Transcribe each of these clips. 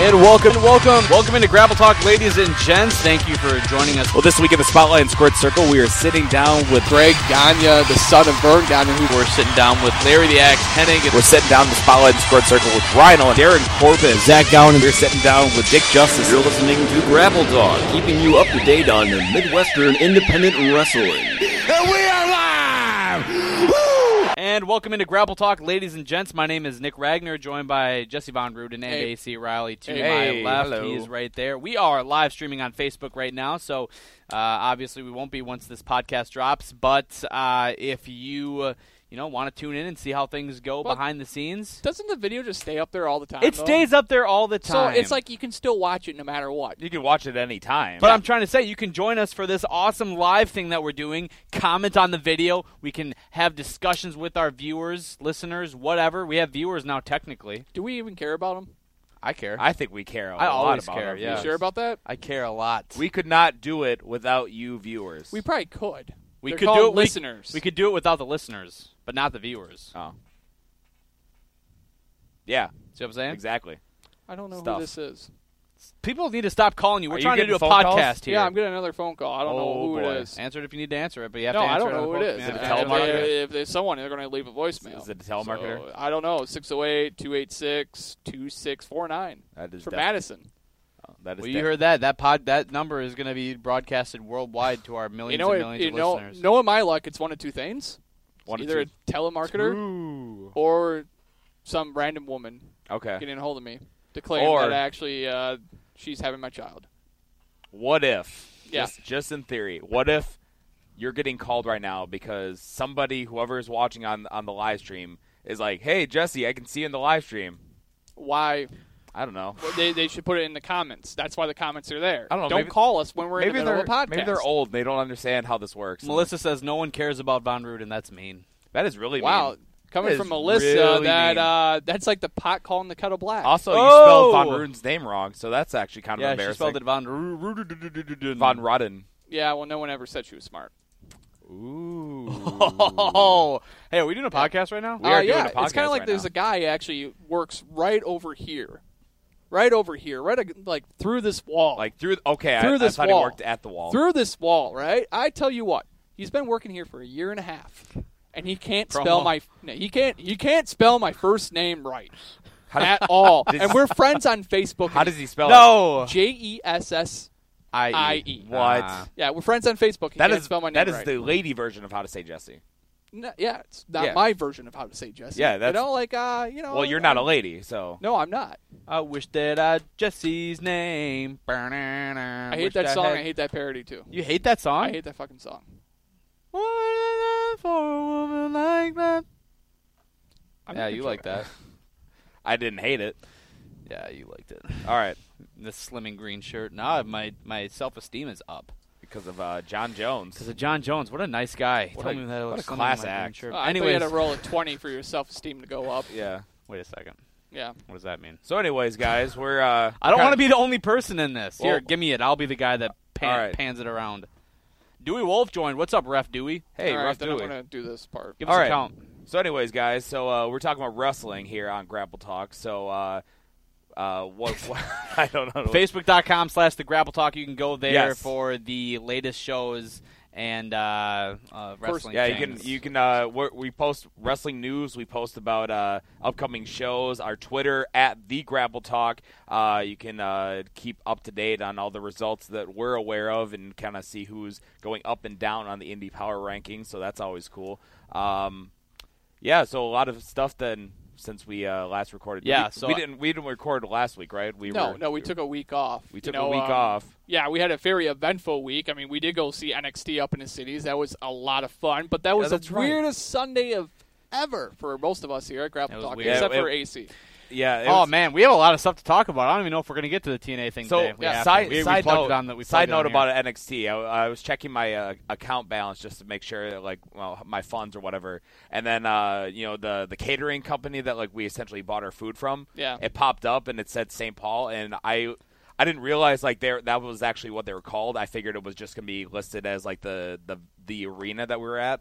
And welcome into Grapple Talk, ladies and gents. Thank you for joining us. Well, this week in the Spotlight and Squared Circle, we are sitting down with Greg Gagne, the son of Vern Gagne. We're sitting down with Larry the Axe Hennig. We're sitting down in the Spotlight and Squared Circle with Rhino and Darren Corbin. Zach Gowan. We're sitting down with Dick Justice. You're listening to Grapple Talk, keeping you up to date on the Midwestern independent wrestling. And we are live! Woo! And welcome into Grapple Talk, ladies and gents. My name is Nick Ragnar, joined by Jesse Von Ruden and AC Riley to my left. Hello. He's right there. We are live streaming on Facebook right now, so obviously we won't be once this podcast drops. But if you want to tune in and see how things go behind the scenes. Doesn't the video just stay up there all the time? It stays up there all the time. So it's like you can still watch it no matter what. You can watch it any time. But I'm trying to say, you can join us for this awesome live thing that we're doing. Comment on the video. We can have discussions with our viewers, listeners, whatever. We have viewers now, technically. Do we even care about them? I care. I think we care a I lot always about care, our yeah. You viewers. sure about that? I care a lot. We could not do it without you viewers. We probably could. We They're could called do it. listeners. We could do it without the listeners, but not the viewers. Oh. Yeah, See what I'm saying? exactly. I don't know Stuff. who this is. People need to stop calling you. We're Are you trying to do getting a phone calls? podcast here. Yeah, I'm getting another phone call. I don't know Oh, who boy. it is. Answer it if you need to answer it, but you have No, to I answer don't know who it is. Yeah. Is it a If telemarketer? they- If there's someone, they're going to leave a voicemail. Is it a telemarketer? So, I don't know. 608-286-2649. That is For def- Madison. That is Well, you heard that. That number is going to be broadcasted worldwide to our millions and millions of listeners. Knowing my luck, it's one of two things. One It's or either two. a telemarketer Ooh. or some random woman Okay. getting a hold of me to claim Or- that actually she's having my child. What if, Yeah. just in theory, what if you're getting called right now because somebody, whoever is watching on the live stream, is like, hey, Jesse, I can see you in the live stream. Why? I don't know. Well, they should put it in the comments. That's why the comments are there. I don't know, Don't maybe- call us when we're in the middle of a podcast. Maybe they're old and they don't understand how this works. Melissa says no one cares about Von Ruden. That's mean. That is really Wow. mean. Coming That from is Melissa, really that's like the pot calling the kettle black. Also, you Oh! spelled Von Ruden's name wrong, so that's actually kind of Yeah, she embarrassing. spelled it Von Von Ruden. Yeah, well, no one ever said she was smart. Ooh. Oh, hey, are we doing a podcast right now? We are doing yeah, a podcast it's kind of like right there's now. a guy actually works right over here. Right over here, like through this wall. Like through Through I this thought wall. he worked at the wall. Through this wall, right? I tell you what, he's been working here for a year and a half, and he can't spell he can't spell my first name right at all. And we're friends on Facebook. How does he spell it? No. JESSIE. What? Yeah, we're friends on Facebook. He That can't is spell my name that is right. the lady version of how to say Jesse. No, yeah, it's not Yeah. my version of how to say Jesse. Yeah, that's- Well, you're not a lady, so. No, I'm not. I wish that I Jesse's name. I hate that song. I hate that parody too. You hate that song? I hate that fucking song. What for a woman like that? I'm Yeah, not you sure. like that. I didn't hate it. Yeah, you liked it. All right. This slimming green shirt. Now my self-esteem is up. Because of John Jones. Because of John Jones. What a nice guy. What Tell a- me that I what look a slimming class in my green act. shirt. I thought you Anyways, had to roll a 20 for your self-esteem to go up. Yeah. wait a second. Yeah. What does that mean? So, anyways, guys, we're. I don't want to be the only person in this. Well- Here, give me it. I'll be the guy that all right. pans it around. Dewey Wolf joined. What's up, Ref Dewey? Hey, All right, Rough then I'm Dewey. going to do this part. Give All us right. a count. So, anyways, guys, so we're talking about wrestling here on Grapple Talk. So, what I don't know. Facebook.com/The Grapple Talk. You can go there Yes. for the latest shows and wrestling. Yeah, things. you can. We post wrestling news. We post about upcoming shows. Our Twitter at the Grapple Talk. You can keep up to date on all the results that we're aware of and kind of see who's going up and down on the Indie Power rankings. So that's always cool. Yeah, so a lot of stuff then since we last recorded. Yeah, we didn't record last week, right? We took a week off. We took a week off. Yeah, we had a very eventful week. I mean, we did go see NXT up in the cities. That was a lot of fun. But that was the that's right. weirdest Sunday of ever for most of us here at Grapple It was Talk, weird. except Yeah, for AC. Yeah. it Oh was- man, we have a lot of stuff to talk about. I don't even know if we're going to get to the TNA thing So, today. yeah, We side plugged note, it on that. We side plugged it note on about here. NXT. I was checking my account balance just to make sure that, like, well, my funds or whatever. And then, the catering company that, like, we essentially bought our food from. Yeah. It popped up and it said St. Paul, and I didn't realize like that was actually what they were called. I figured it was just gonna be listed as like the arena that we were at.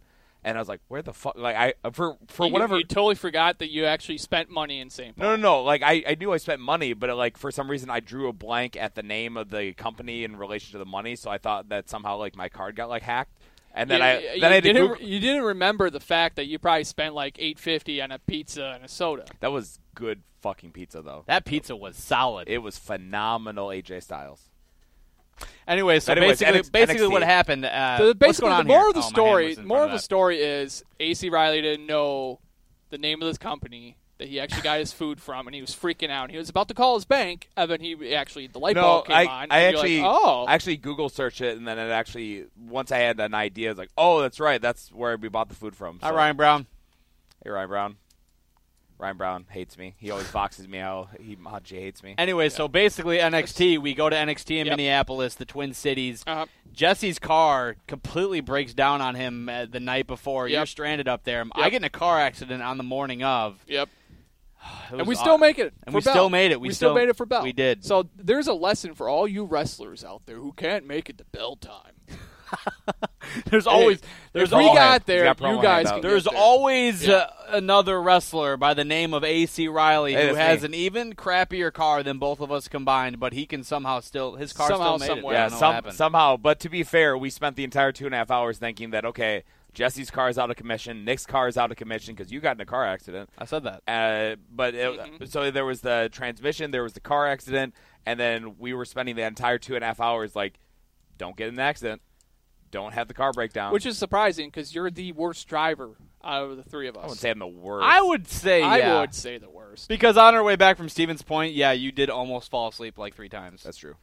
And I was like, where the fuck? Like, for you, whatever. You totally forgot that you actually spent money in St. Paul. No. Like, I knew I spent money, but, like, for some reason I drew a blank at the name of the company in relation to the money, so I thought that somehow, like, my card got, like, hacked. And then you didn't remember the fact that you probably spent, like, $8.50 on a pizza and a soda. That was good fucking pizza, though. That pizza was solid. It was phenomenal, AJ Styles. Anyway, so basically NXT. what happened? What's going on more here? of the story? More of the story is AC Riley didn't know the name of this company that he actually got his food from, and he was freaking out. He was about to call his bank, and then the light bulb came on. I actually Google searched it, and then it actually, once I had an idea, it's like, oh, that's right, that's where we bought the food from. So. Hi, Ryan Brown. Hey, Ryan Brown. Ryan Brown hates me. He always boxes me out. How Jay hates me. Anyway, so basically NXT, we go to NXT in Minneapolis, the Twin Cities. Jesse's car completely breaks down on him the night before. You're stranded up there. I get in a car accident on the morning of. Yep. And we still make it. And we still made it. We still made it for Bell. We did. So there's a lesson for all you wrestlers out there who can't make it to Bell time. There's always you guys can there's always another wrestler by the name of AC Riley who has an even crappier car than both of us combined, but he can somehow his car still made it. Yeah, somehow. But to be fair, we spent the entire 2.5 hours thinking that, okay, Jesse's car is out of commission, Nick's car is out of commission because you got in a car accident. I said that. So there was the transmission, there was the car accident, and then we were spending the entire 2.5 hours like, don't get in an accident. Don't have the car break down. Which is surprising because you're the worst driver out of the three of us. I wouldn't say I'm the worst. I would say the worst. Because on our way back from Stevens Point, you did almost fall asleep like 3 times. That's true.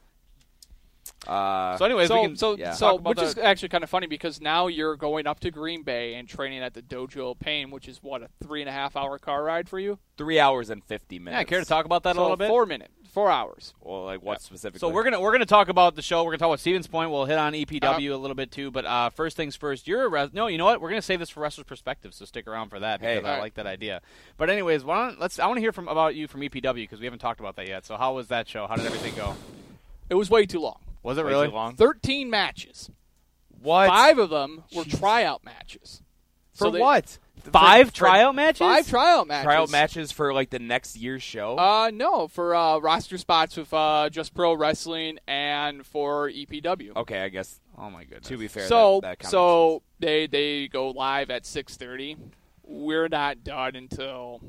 So anyways, which is actually kind of funny because now you're going up to Green Bay and training at the Dojo of Pain, which is what, a 3.5 hour car ride for you? 3 hours and 50 minutes. Yeah, care to talk about that a little bit? 4 hours. Well, like what specifically? So we're gonna talk about the show. We're gonna talk about Stevens Point. We'll hit on EPW a little bit too. But first things first, you know what? We're gonna save this for Wrestler's Perspective. So stick around for that because I like that idea. But anyways, I want to hear about you from EPW because we haven't talked about that yet. So how was that show? How did everything go? It was way too long. Was it really long? 13 matches. What? 5 of them were tryout matches. For what? 5 tryout matches? 5 tryout matches. Tryout matches for like the next year's show? No, for roster spots with Just Pro Wrestling and for EPW. Okay, I guess. Oh my goodness. To be fair, so they go live at 6:30. We're not done until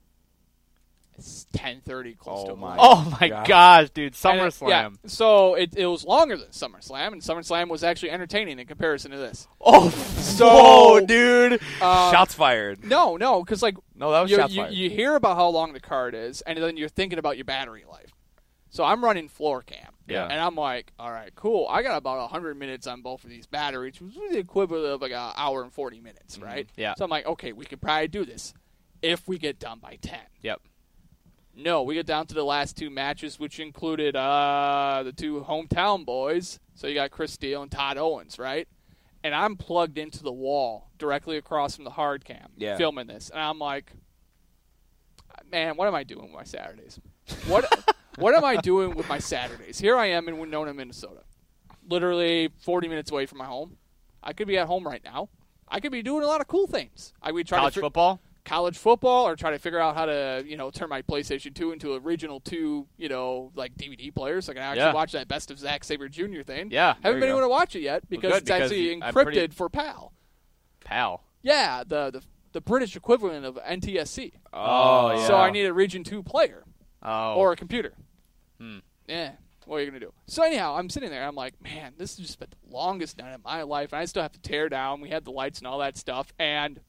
10:30, close to 11. Oh my gosh, dude! SummerSlam. So it was longer than SummerSlam, and SummerSlam was actually entertaining in comparison to this. Dude! Shots fired. No, because that was shots fired. You hear about how long the card is, and then you're thinking about your battery life. So I'm running floor cam, and I'm like, all right, cool. I got about 100 minutes on both of these batteries, which was the equivalent of like an hour and 40 minutes, right? Yeah. So I'm like, okay, we could probably do this if we get done by 10. Yep. No, we get down to the last 2 matches, which included the 2 hometown boys. So you got Chris Steele and Todd Owens, right? And I'm plugged into the wall directly across from the hard cam filming this. And I'm like, man, what am I doing with my Saturdays? What am I doing with my Saturdays? Here I am in Winona, Minnesota, literally 40 minutes away from my home. I could be at home right now. I could be doing a lot of cool things. I would try college football, or try to figure out how to, turn my PlayStation 2 into a Regional 2, like DVD player, so I can actually watch that Best of Zack Sabre Jr. thing. Yeah. Haven't been able to watch it yet because it's actually encrypted for PAL. PAL? Yeah, the British equivalent of NTSC. Oh, yeah. So I need a Region 2 player. Oh. Or a computer. Yeah. What are you going to do? So anyhow, I'm sitting there. I'm like, man, this has just been the longest night of my life. And I still have to tear down. We had the lights and all that stuff. And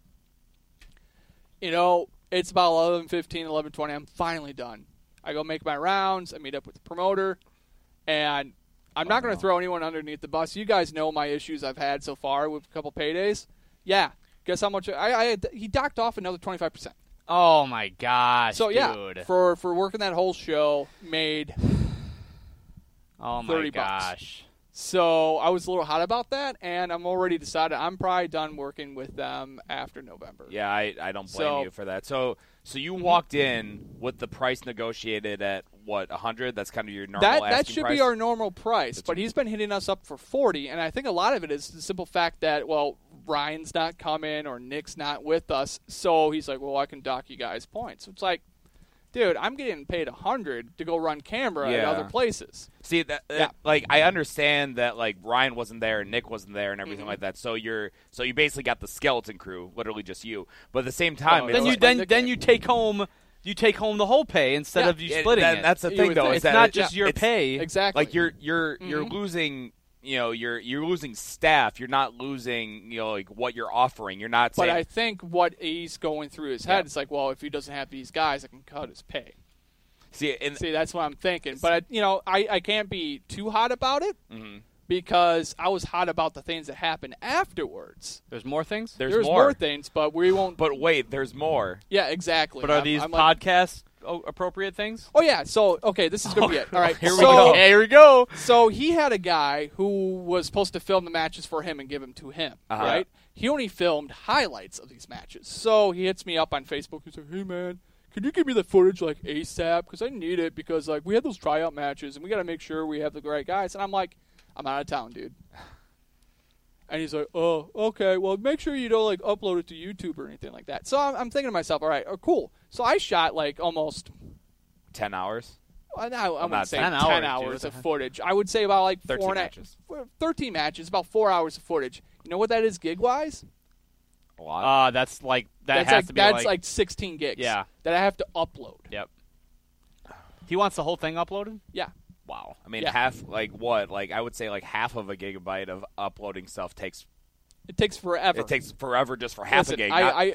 it's about 11:15, 11:20. I'm finally done. I go make my rounds. I meet up with the promoter. And I'm not going to throw anyone underneath the bus. You guys know my issues I've had so far with a couple paydays. Yeah. Guess how much? He docked off another 25%. Oh, my gosh, so, yeah, dude. For working that whole show, made oh my $30. Gosh. So I was a little hot about that, and I'm already decided I'm probably done working with them after November. Yeah, I don't blame you for that. So you walked in with the price negotiated at what, 100? That's kind of your normal asking price? That should be our normal price, but he's been hitting us up for 40, and I think a lot of it is the simple fact that, Ryan's not coming or Nick's not with us. So he's like, well, I can dock you guys points. It's like, dude, I'm getting paid $100 to go run camera at other places. See, like, I understand that, like, Ryan wasn't there and Nick wasn't there and everything like that. So you basically got the skeleton crew, literally just you. But at the same time, then you take home. You take home the whole pay instead of you splitting it. That's the thing, though. It's not just your pay. Exactly. Like you're losing. You're losing staff. You're not losing. Like what you're offering. You're not. But I think what he's going through his head is like, well, if he doesn't have these guys, I can cut his pay. See, that's what I'm thinking. But I can't be too hot about it. Mm-hmm. Because I was hot about the things that happened afterwards. There's more things? There's more things, but we won't. But wait, there's more. Yeah, exactly. But are these podcast appropriate things? Oh, yeah. So, okay, this is going to be it. All right. Here we go. So he had a guy who was supposed to film the matches for him and give them to him, right? He only filmed highlights of these matches. So he hits me up on Facebook. He's like, hey, man, can you give me the footage like ASAP? Because I need it because like we had those tryout matches, and we got to make sure we have the right guys. And I'm like, I'm out of town, dude. And he's like, oh, okay, well, make sure you don't, like, upload it to YouTube or anything like that. So I'm thinking to myself, all right, cool. So I shot, like, almost 10 hours? I wouldn't say 10 hours of footage. I would say about, like, 13 matches. 13 matches, about 4 hours of footage. You know what that is gig-wise? A lot. That's like, that's like 16 gigs. Yeah. That I have to upload. Yep. He wants the whole thing uploaded? Yeah. Wow. I mean, half, like, what? Like, I would say, like, half of a gigabyte of uploading stuff takes... It takes forever. It takes forever just for half a gig.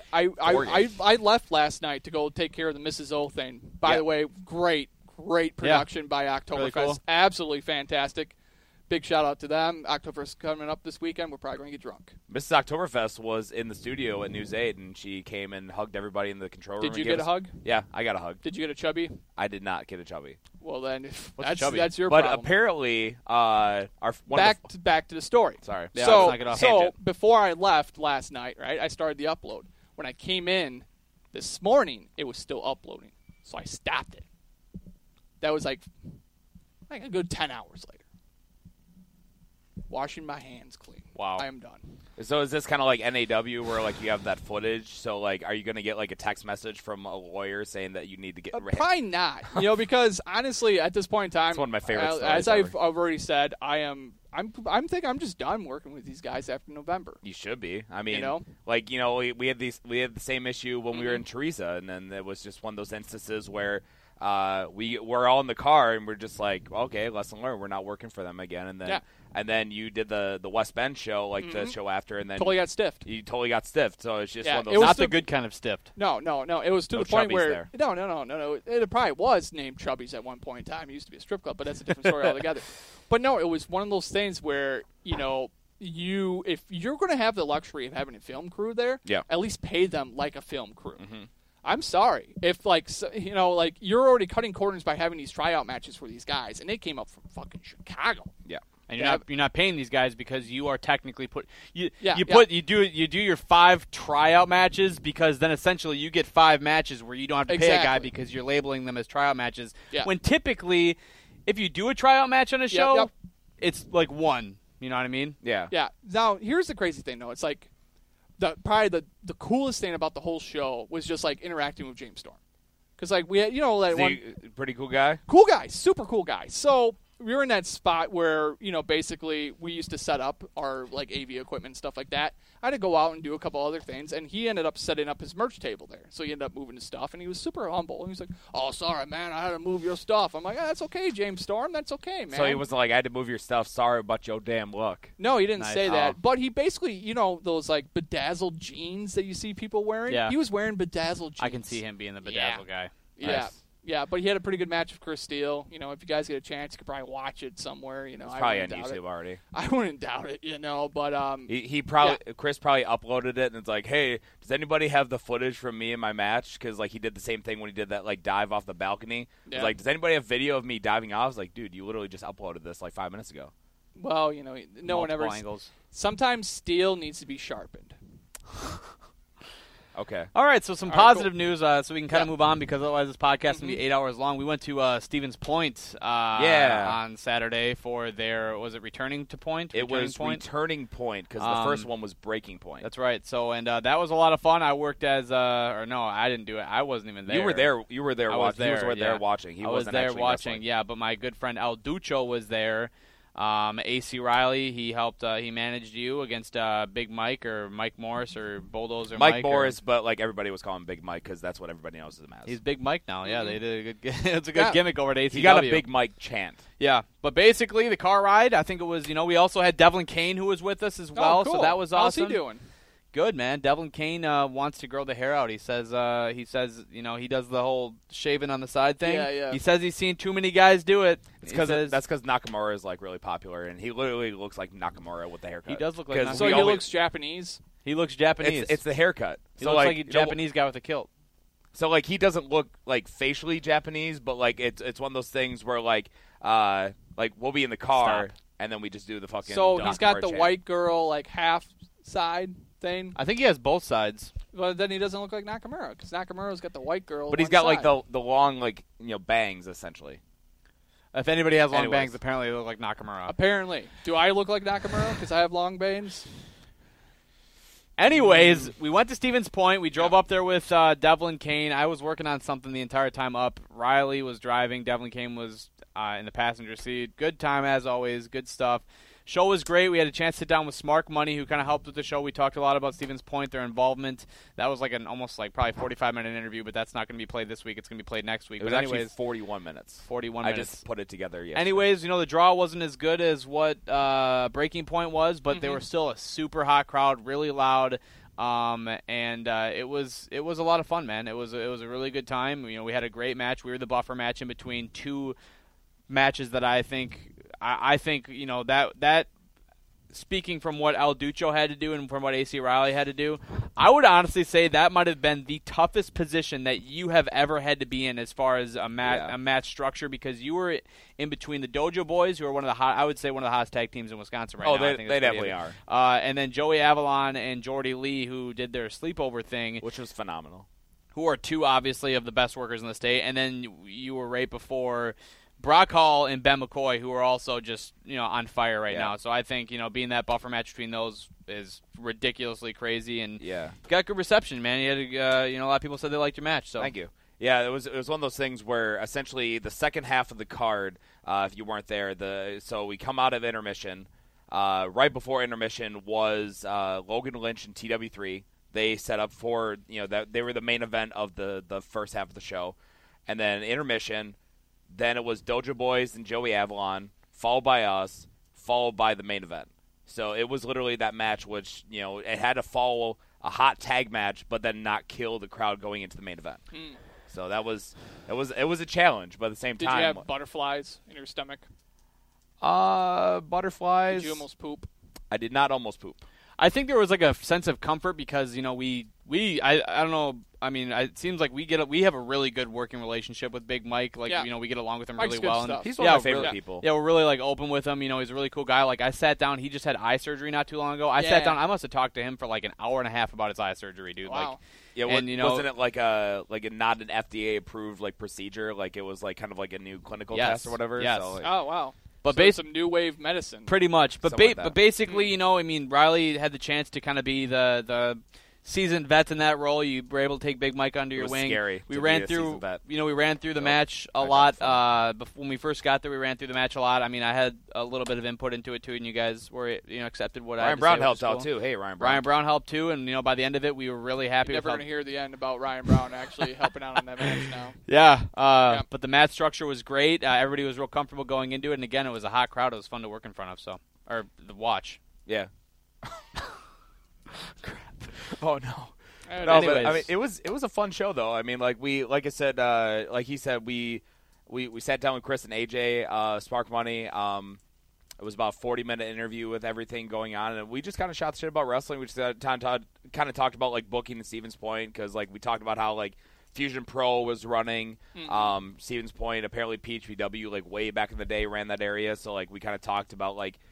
I left last night to go take care of the Mrs. O thing. By the way, great production by Oktoberfest. Really cool. Absolutely fantastic. Big shout out to them. Oktoberfest coming up this weekend. We're probably going to get drunk. Mrs. Oktoberfest was in the studio at News 8, and she came and hugged everybody in the control room. Did you get a hug? Yeah, I got a hug. Did you get a chubby? I did not get a chubby. Well, then that's your but problem. But apparently, back to the story. Sorry. Yeah, so before I left last night, right, I started the upload. When I came in this morning, it was still uploading. So I stopped it. That was like a good 10 hours later. Washing my hands clean. Wow. I am done. So is this kind of like NAW where, like, you have that footage? So, like, are you going to get, like, a text message from a lawyer saying that you need to get... Probably not. Because, honestly, at this point in time... It's one of my favorite stories as I've already said, I'm thinking I'm just done working with these guys after November. You should be. I mean, like, we had the same issue when we were in Teresa, and then it was just one of those instances where... we were all in the car and we're just like, okay, lesson learned. We're not working for them again. And then you did the West Bend show, like the show after, and then totally got stiffed. You totally got stiffed. So it's just one of those. It was not the good kind of stiffed. No. It was to the point where no. It probably was named Chubby's at one point in time. It used to be a strip club, but that's a different story altogether. But no, it was one of those things where if you're going to have the luxury of having a film crew there, at least pay them like a film crew. Mm-hmm. I'm sorry. If, you're already cutting corners by having these tryout matches for these guys, and they came up from fucking Chicago. Yeah. And you're not paying these guys because you are technically you do your 5 tryout matches because then essentially you get 5 matches where you don't have to pay a guy because you're labeling them as tryout matches. Yeah. When typically, if you do a tryout match on a show, it's like 1. You know what I mean? Yeah. Yeah. Now here's the crazy thing though. It's like probably the coolest thing about the whole show was just like interacting with James Storm, because like we had pretty cool guy, super cool guy. So we were in that spot where basically we used to set up our like AV equipment and stuff like that. I had to go out and do a couple other things, and he ended up setting up his merch table there. So he ended up moving his stuff, and he was super humble. And he was like, "Oh, sorry, man, I had to move your stuff." I'm like, "That's okay, James Storm. That's okay, man." So he wasn't like, "I had to move your stuff. Sorry about your damn look." No, he didn't say that. But he basically, those like bedazzled jeans that you see people wearing. Yeah. He was wearing bedazzled jeans. I can see him being the bedazzled guy. Yeah. Nice. Yeah, but he had a pretty good match with Chris Steele. If you guys get a chance, you could probably watch it somewhere. It's probably on YouTube already. I wouldn't doubt it, but Chris probably uploaded it and it's like, hey, does anybody have the footage from me in my match? Because like he did the same thing when he did that like dive off the balcony. Yeah. It's like, does anybody have video of me diving off? I was like, dude, you literally just uploaded this like 5 minutes ago. Well, no one ever. Angles. Sometimes steel needs to be sharpened. Okay. All right, so some All right, positive cool. news, so we can kind of move on because otherwise this podcast is going to be 8 hours long. We went to Stevens Point on Saturday for their, was it returning to point? It was returning point because the first one was breaking point. That's right. So, and that was a lot of fun. I worked as, or no, I didn't do it. I wasn't even there. You were there. You were there. I was there. He was there watching. He I was wasn't there actually watching. wrestling. Yeah, but my good friend Al Ducho was there. AC Riley, he helped. He managed you against Big Mike or Mike Morris or Bulldozer Mike Morris, but like everybody was calling him Big Mike because that's what everybody knows him as. He's Big Mike now. Yeah, they did a good. It's a good gimmick over at ACW. He got a Big Mike chant. Yeah, but basically the car ride, I think it was. We also had Devlin Kane who was with us as well. Oh, cool. So that was awesome. How's he doing? Good, man. Devlin Kane wants to grow the hair out. He says, he does the whole shaving on the side thing. Yeah. He says he's seen too many guys do it. It's because that's because Nakamura is like really popular, and he literally looks like Nakamura with the haircut. He does look like Nakamura. So he looks Japanese? He looks Japanese. It's the haircut. He looks like a Japanese guy with a kilt. So like he doesn't look like facially Japanese, but like it's one of those things where like we'll be in the car and then we just do the fucking. So he's got the chant. white girl like half side thing. I think he has both sides. But then he doesn't look like Nakamura because Nakamura's got the white girl. But he's got like the long like bangs essentially. If anybody has long bangs, apparently they look like Nakamura. Apparently, do I look like Nakamura because I have long bangs? Anyways, we went to Stevens Point. We drove up there with Devlin Kane. I was working on something the entire time up. Riley was driving. Devlin Kane was in the passenger seat. Good time as always. Good stuff. Show was great. We had a chance to sit down with Smart Money, who kind of helped with the show. We talked a lot about Stevens Point, their involvement. That was like an almost like probably 45-minute interview, but that's not going to be played this week. It's going to be played next week. It was but actually anyways, 41 minutes. 41 I minutes. just put it together yesterday. Anyways, the draw wasn't as good as what Breaking Point was, but they were still a super hot crowd, really loud. And it was a lot of fun, man. It was a really good time. We had a great match. We were the buffer match in between two matches that I think that speaking from what Al Ducho had to do and from what AC Riley had to do, I would honestly say that might have been the toughest position that you have ever had to be in as far as a match structure, because you were in between the Dojo Boys, who are one of the hottest tag teams in Wisconsin right now. They definitely are. And then Joey Avalon and Jordy Lee, who did their sleepover thing, which was phenomenal. Who are two, obviously, of the best workers in the state. And then you were right before Brock Hall and Ben McCoy, who are also just on fire right now. So I think being that buffer match between those is ridiculously crazy, and got good reception, man. You had a lot of people said they liked your match. So thank you. Yeah, it was one of those things where essentially the second half of the card, if you weren't there, so we come out of intermission. Right before intermission was Logan Lynch and TW3. They set up for that they were the main event of the first half of the show, and then intermission. Then it was Dojo Boys and Joey Avalon, followed by us, followed by the main event. So it was literally that match, which it had to follow a hot tag match, but then not kill the crowd going into the main event. So it was a challenge, but at the same time, did you have butterflies in your stomach? Butterflies. Did you almost poop? I did not almost poop. I think there was like a sense of comfort because I don't know. I mean, it seems like we have a really good working relationship with Big Mike. Like we get along with him really well. And he's one of my favorite people. Yeah, we're really like open with him. He's a really cool guy. Like I sat down. He just had eye surgery not too long ago. I sat down. I must have talked to him for like an hour and a half about his eye surgery, dude. Wow. And wasn't it like a not an FDA approved like procedure? Like it was like kind of like a new clinical test or whatever. Yes. So, oh wow. But some new wave medicine. Pretty much. But basically, Riley had the chance to kind of be the seasoned vets in that role. You were able to take Big Mike under your wing. Scary. We ran through the match a lot. When we first got there, we ran through the match a lot. I mean, I had a little bit of input into it too, and you guys were accepted what I had to say. Ryan Brown helped out too. Hey, Ryan Brown. Ryan Brown helped too, and by the end of it, we were really happy. You're never going to hear the end about Ryan Brown actually helping out on that match now. Yeah. But the match structure was great. Everybody was real comfortable going into it, and again, it was a hot crowd. It was fun to work in front of. Or the watch. Yeah. Crap. Oh no. No, but, I mean, it was a fun show though. I mean, like he said, we sat down with Chris and AJ, Spark Money. It was about a 40-minute interview with everything going on, and we just kind of shot the shit about wrestling. We just kind of talked about like booking in Stevens Point because like we talked about how like Fusion Pro was running. Stevens Point, apparently PHPW like way back in the day ran that area, so like we kind of talked about like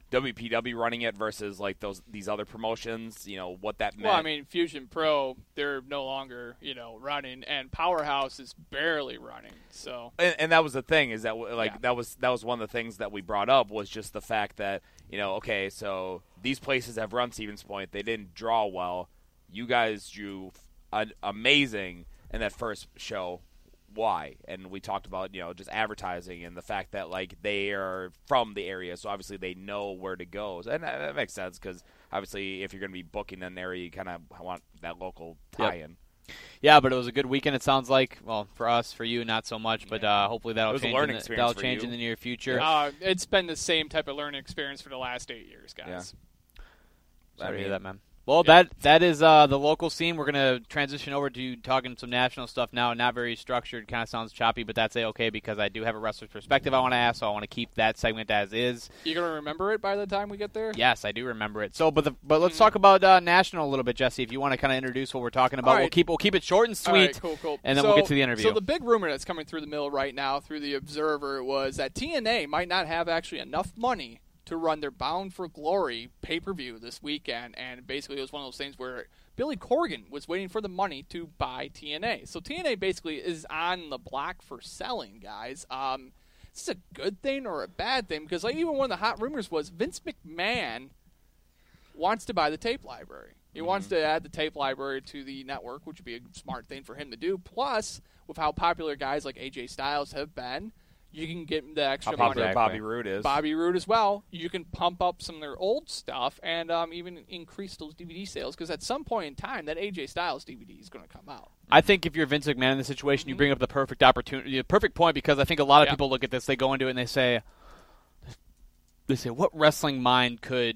WPW running it versus like these other promotions, what that meant. Well, I mean, Fusion Pro, they're no longer, running, and Powerhouse is barely running. So, and that was the thing, is that that was one of the things that we brought up, was just the fact that okay, so these places have run Stevens Point, they didn't draw well. You guys drew amazing in that first show. Why? And we talked about just advertising and the fact that like they are from the area, so obviously they know where to go, and that makes sense, because obviously if you're going to be booking an area, you kind of want that local tie-in. Yeah, but it was a good weekend, it sounds like. Well, for us, for you, not so much, but hopefully that'll change in the near future. It's been the same type of learning experience for the last 8 years, guys. Yeah. Sorry to hear that, man. Well, that is the local scene. We're going to transition over to talking some national stuff now. Not very structured, kind of sounds choppy, but that's okay, because I do have a wrestler's perspective I want to ask, so I want to keep that segment as is. You going to remember it by the time we get there? Yes, I do remember it. So, but let's talk about national a little bit, Jesse. If you want to kind of introduce what we're talking about, right. we'll keep it short and sweet. All right, cool. And then we'll get to the interview. So the big rumor that's coming through the mill right now through the Observer was that TNA might not have actually enough money to run their Bound for Glory pay-per-view this weekend, and basically it was one of those things where Billy Corgan was waiting for the money to buy TNA. So TNA basically is on the block for selling, guys. Is this a good thing or a bad thing? Because like even one of the hot rumors was Vince McMahon wants to buy the tape library. He wants to add the tape library to the network, which would be a smart thing for him to do. Plus, with how popular guys like AJ Styles have been, you can get the extra money. How popular Bobby Roode is. Bobby Roode as well. You can pump up some of their old stuff and even increase those DVD sales, because at some point in time, that AJ Styles DVD is going to come out. I think if you're Vince McMahon in this situation, you bring up the perfect opportunity, the perfect point, because I think a lot of people look at this, they go into it and they say, what wrestling mind could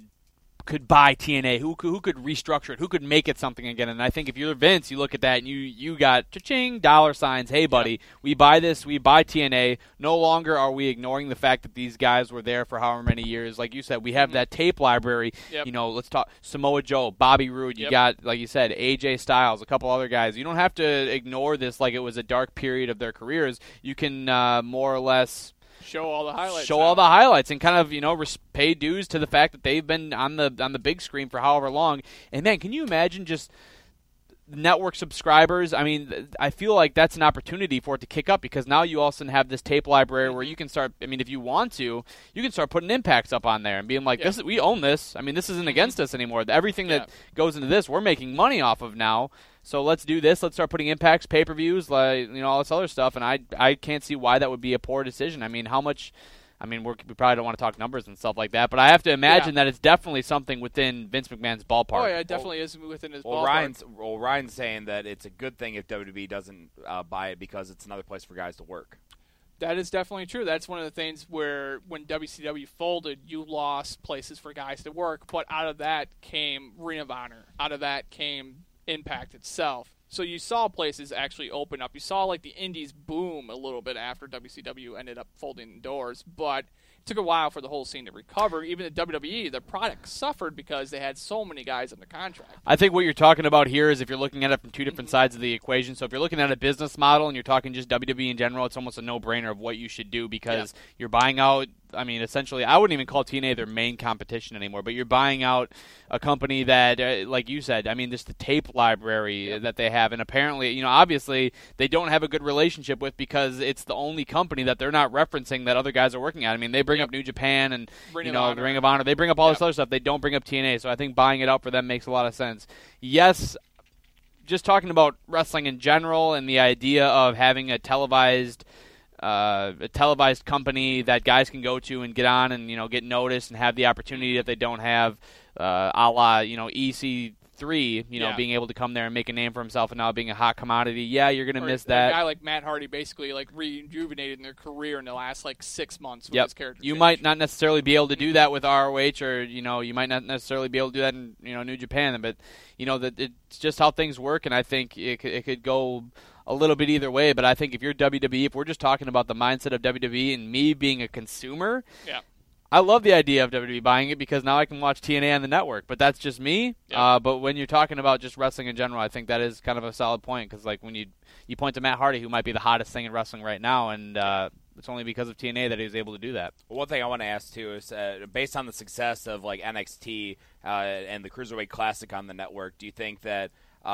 buy TNA? Who could restructure it? Who could make it something again? And I think if you're Vince, you look at that and you got cha-ching, dollar signs. Hey, buddy, we buy this. We buy TNA. No longer are we ignoring the fact that these guys were there for however many years. Like you said, we have that tape library. Yep. Let's talk Samoa Joe, Bobby Roode. You got, like you said, AJ Styles, a couple other guys. You don't have to ignore this like it was a dark period of their careers. You can more or less show all the highlights. All the highlights and kind of pay dues to the fact that they've been on the big screen for however long. And man, can you imagine just network subscribers? I mean, I feel like that's an opportunity for it to kick up, because now you also have this tape library where you can start. I mean, if you want to, you can start putting impacts up on there and being like, we own this. I mean, this isn't against us anymore. Everything that goes into this, we're making money off of now. So let's do this. Let's start putting impacts, pay-per-views, all this other stuff. And I can't see why that would be a poor decision. I mean, how much? I mean, we probably don't want to talk numbers and stuff like that, but I have to imagine that it's definitely something within Vince McMahon's ballpark. Oh yeah, it definitely is within his ballpark. Ryan's saying that it's a good thing if WWE doesn't buy it, because it's another place for guys to work. That is definitely true. That's one of the things where when WCW folded, you lost places for guys to work, but out of that came Ring of Honor. Out of that came Impact itself. So you saw places actually open up. You saw like the indies boom a little bit after WCW ended up folding doors, but it took a while for the whole scene to recover. Even the WWE, the product suffered because they had so many guys under contract. I think what you're talking about here is if you're looking at it from two different sides of the equation. So if you're looking at a business model and you're talking just WWE in general, it's almost a no-brainer of what you should do, because you're buying out. I mean, essentially, I wouldn't even call TNA their main competition anymore, but you're buying out a company that, like you said, I mean, just the tape library that they have, and apparently, obviously, they don't have a good relationship with, because it's the only company that they're not referencing that other guys are working at. I mean, they bring up New Japan and, the Ring of Honor. They bring up all this other stuff. They don't bring up TNA, so I think buying it out for them makes a lot of sense. Yes, just talking about wrestling in general and the idea of having a televised company that guys can go to and get on and get noticed and have the opportunity that they don't have, a la EC3, being able to come there and make a name for himself and now being a hot commodity. Yeah, you're gonna miss that. A guy like Matt Hardy basically rejuvenated in their career in the last 6 months with his character. You might not necessarily be able to do that with ROH, or you might not necessarily be able to do that in New Japan, but that it's just how things work, and I think it could go a little bit either way. But I think if you're WWE, if we're just talking about the mindset of WWE and me being a consumer, I love the idea of WWE buying it, because now I can watch TNA on the network. But that's just me. But when you're talking about just wrestling in general, I think that is kind of a solid point, because like when you point to Matt Hardy, who might be the hottest thing in wrestling right now, and It's only because of TNA that he was able to do that. One thing I want to ask too is, based on the success of like NXT and the Cruiserweight Classic on the network, do you think that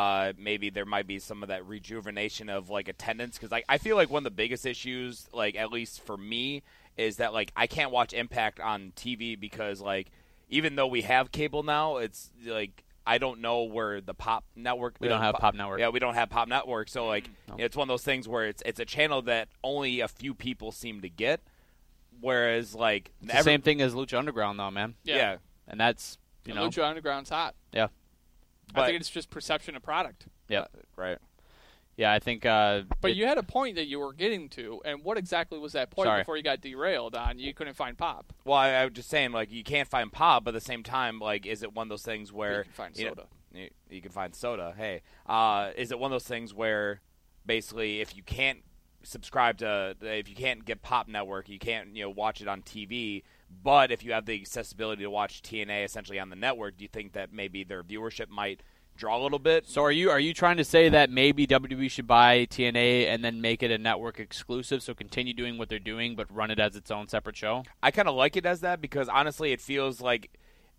maybe there might be some of that rejuvenation of like attendance? Because I feel like one of the biggest issues, like at least for me, is that like I can't watch Impact on TV because like even though we have cable now, it's like I don't know where the Pop Network. We don't have Pop Network. Yeah, we don't have Pop Network. So like it's one of those things where it's a channel that only a few people seem to get. Whereas like it's the same thing as Lucha Underground, though, man. Yeah. And that's Lucha Underground's hot. Yeah. I think it's just perception of product. Yeah. Right. Yeah, I think. But you had a point that you were getting to, and what exactly was that point before you got derailed on? You couldn't find Pop. Well, I was just saying, like, you can't find Pop, but at the same time, like, is it one of those things where you can find soda? You can find soda. Hey, is it one of those things where basically, if you can't subscribe to, if you can't get Pop Network, you can't watch it on TV. But if you have the accessibility to watch TNA essentially on the network, do you think that maybe their viewership might draw a little bit? So are you trying to say that maybe WWE should buy TNA and then make it a network exclusive, so continue doing what they're doing but run it as its own separate show? I kind of like it as that because honestly, it feels like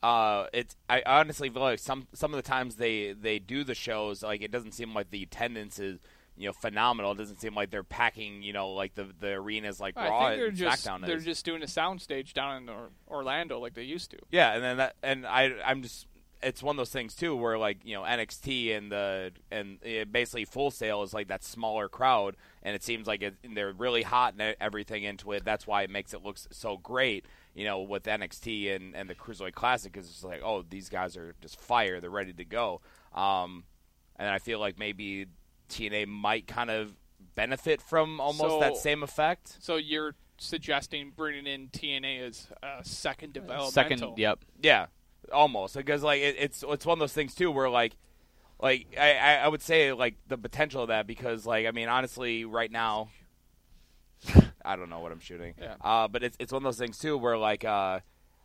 I honestly feel like some of the times they do the shows, like it doesn't seem like the attendance is phenomenal. It doesn't seem like they're packing like the arenas like Raw and SmackDown is. They're just doing a soundstage down in Orlando like they used to. Yeah, and then I'm just. It's one of those things too, where like NXT and basically Full Sail is like that smaller crowd, and it seems like they're really hot and everything into it. That's why it makes it look so great, with NXT and the Cruiserweight Classic, because it's like, oh, these guys are just fire, they're ready to go. And I feel like maybe TNA might kind of benefit from almost that same effect. So you're suggesting bringing in TNA as a second developmental? Second, yep. Yeah. Almost, because like it's one of those things too, where like I would say like the potential of that, because like I mean honestly right now, I don't know what I'm shooting, but it's one of those things too where like Matt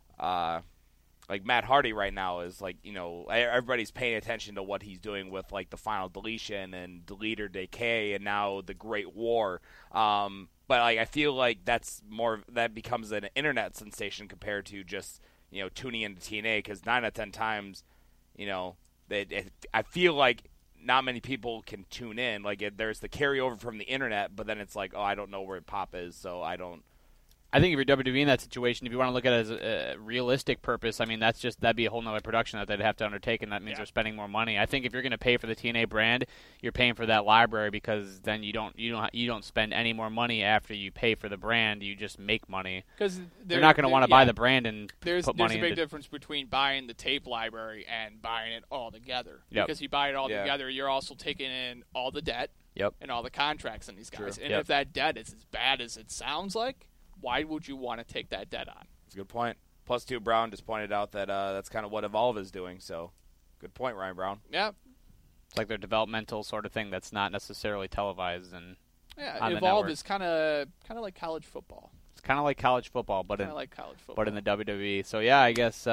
Hardy right now is like everybody's paying attention to what he's doing with like the Final Deletion and Delete or Decay and now the Great War. But like I feel like that becomes an internet sensation compared to just tuning into TNA, because 9 out of 10 times, I feel like not many people can tune in. Like there's the carryover from the internet, but then it's like, oh, I don't know where Pop is, so I don't. I think if you're WWE in that situation, if you want to look at it as a realistic purpose, I mean that'd be a whole nother production that they'd have to undertake, and that means they're spending more money. I think if you're going to pay for the TNA brand, you're paying for that library, because then you don't spend any more money after you pay for the brand. You just make money, because they're not going to want to buy the brand and put money. There's a big difference between buying the tape library and buying it all together. Yep. Because you buy it all together, you're also taking in all the debt and all the contracts in these guys. True. And if that debt is as bad as it sounds like, why would you want to take that debt on? That's a good point. +2 Brown just pointed out that that's kind of what Evolve is doing. So, good point, Ryan Brown. Yeah, it's like their developmental sort of thing that's not necessarily televised. And Evolve is kind of like college football. It's kind of like college football, but in the WWE. So yeah, I guess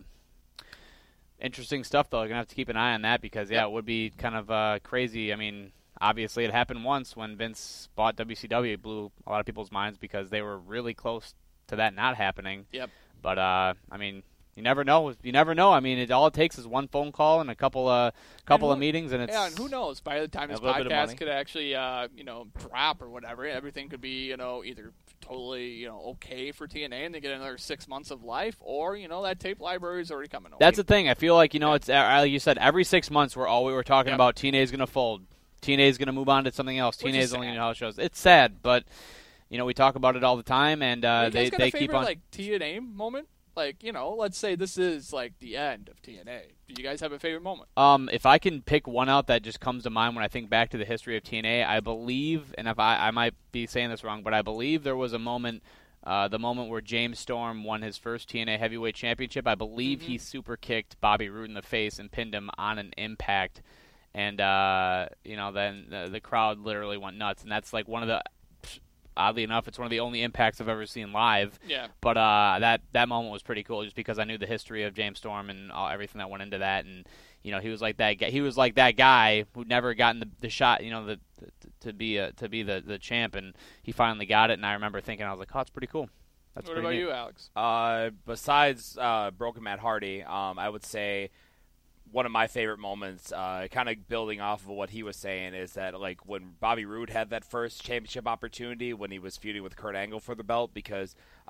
interesting stuff though. You're gonna have to keep an eye on that, because it would be kind of crazy. I mean, obviously, it happened once when Vince bought WCW. It blew a lot of people's minds because they were really close to that not happening. Yep. But I mean, you never know. You never know. I mean, all it takes is one phone call and a couple of meetings, and it's and who knows? By the time this podcast could actually drop or whatever, everything could be either totally okay for TNA and they get another 6 months of life, or that tape library is already coming over. That's the thing. I feel like it's like you said, every 6 months we're talking about TNA is going to fold. TNA is going to move on to something else. TNA is only house shows. It's sad, but we talk about it all the time, and they keep on. Like TNA moment, like let's say this is like the end of TNA. Do you guys have a favorite moment? If I can pick one out that just comes to mind when I think back to the history of TNA, I believe, and if I might be saying this wrong, but I believe there was a moment. The moment where James Storm won his first TNA Heavyweight Championship. I believe he super kicked Bobby Roode in the face and pinned him on an Impact. And, then the crowd literally went nuts. And that's like one of the oddly enough, it's one of the only Impacts I've ever seen live. Yeah. But that moment was pretty cool, just because I knew the history of James Storm and everything that went into that, and he was like that guy. He was like that guy who'd never gotten the shot, to be the champ, and he finally got it. And I remember thinking, I was like, oh, that's pretty cool. That's what about neat. you, Alex? Besides Broken Matt Hardy, I would say one of my favorite moments, kind of building off of what he was saying, is that like when Bobby Roode had that first championship opportunity when he was feuding with Kurt Angle for the belt, because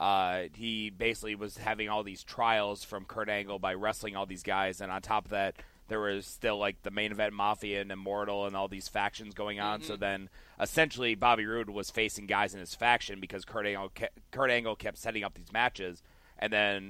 he basically was having all these trials from Kurt Angle by wrestling all these guys, and on top of that, there was still like the Main Event Mafia and Immortal and all these factions going on. So then essentially Bobby Roode was facing guys in his faction because Kurt Angle kept setting up these matches, and then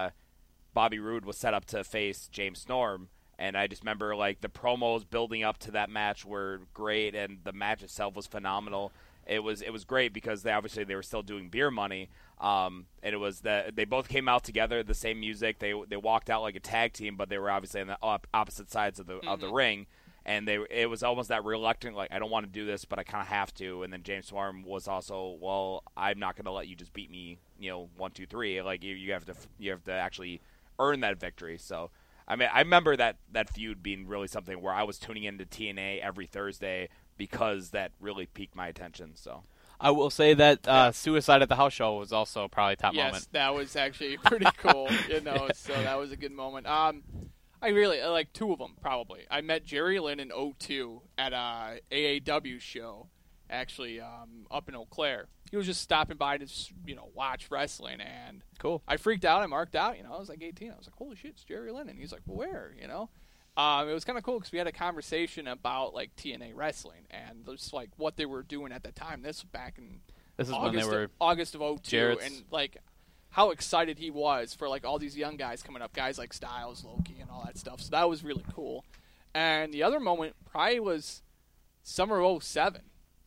Bobby Roode was set up to face James Storm. And I just remember like the promos building up to that match were great, and the match itself was phenomenal. It was great because they were still doing Beer Money, and it was that they both came out together, the same music. They walked out like a tag team, but they were obviously on the opposite sides of the ring, and it was almost that reluctant, like, I don't want to do this, but I kind of have to. And then James Storm was also, well, I'm not going to let you just beat me, 1, 2, 3. Like you have to actually earn that victory. So. I mean, I remember that feud being really something where I was tuning into TNA every Thursday because that really piqued my attention. So I will say that Suicide at the House Show was also probably a top moment. Yes, that was actually pretty cool. So that was a good moment. I really like two of them probably. I met Jerry Lynn in 2002 at a AAW show, actually up in Eau Claire. He was just stopping by to watch wrestling, and cool. I freaked out. I marked out. I was like 18. I was like, holy shit, it's Jerry Lynn. And he's like, well, where? It was kind of cool because we had a conversation about like TNA wrestling and just like what they were doing at the time. This was back in August of 2002, Jarrett's. and like how excited he was for like all these young guys coming up, guys like Styles, Loki, and all that stuff. So that was really cool. And the other moment probably was summer of 2007.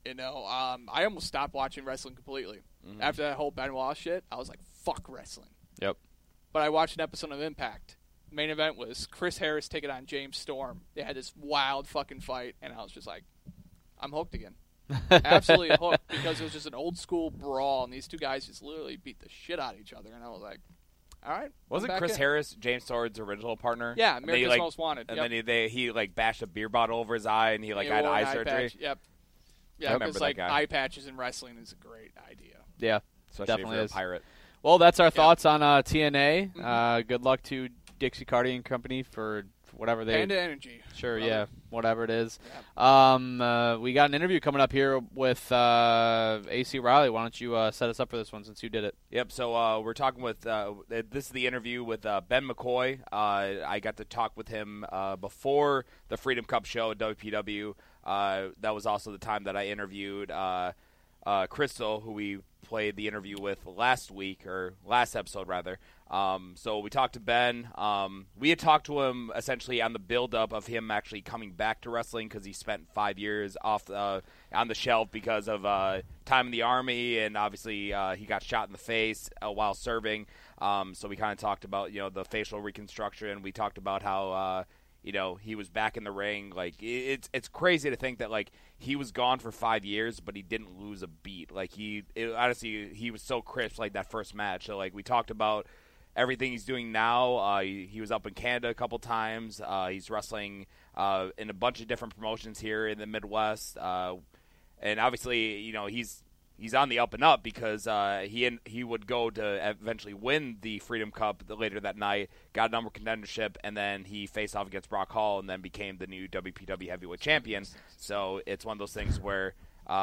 I almost stopped watching wrestling completely. After that whole Benoit shit, I was like, fuck wrestling. Yep. But I watched an episode of Impact. The main event was Chris Harris taking on James Storm. They had this wild fucking fight, and I was just like, I'm hooked again. Absolutely hooked, because it was just an old school brawl, and these two guys just literally beat the shit out of each other, and I was like, all right. Wasn't Chris Harris James Storm's original partner? Yeah, America's Most Wanted. And then he like bashed a beer bottle over his eye, and he had eye surgery. Patch. Yep. Yeah, because like eye patches in wrestling is a great idea. Yeah, especially definitely if you're is. a pirate. Well, that's our thoughts on TNA. Good luck to Dixie Carty and Company for whatever they. Panda Energy. Sure, brother. Yeah, whatever it is. Yep. We got an interview coming up here with AC Riley. Why don't you set us up for this one since you did it? Yep. So we're talking with this is the interview with Ben McCoy. I got to talk with him before the Freedom Cup show at WPW. That was also the time that I interviewed Crystal, who we played the interview with last episode rather. So we talked to Ben. We had talked to him essentially on the build-up of him actually coming back to wrestling, because he spent 5 years off on the shelf because of time in the Army, and obviously he got shot in the face while serving. So we kind of talked about the facial reconstruction. We talked about how he was back in the ring. Like it's crazy to think that like he was gone for 5 years, but he didn't lose a beat. Like honestly, he was so crisp like that first match. So like we talked about everything he's doing now. He was up in Canada a couple times. He's wrestling in a bunch of different promotions here in the Midwest. And obviously, he's on the up and up, because he would go to eventually win the Freedom Cup later that night, got a number contendership, and then he faced off against Brock Hall and then became the new WPW heavyweight champion. So it's one of those things where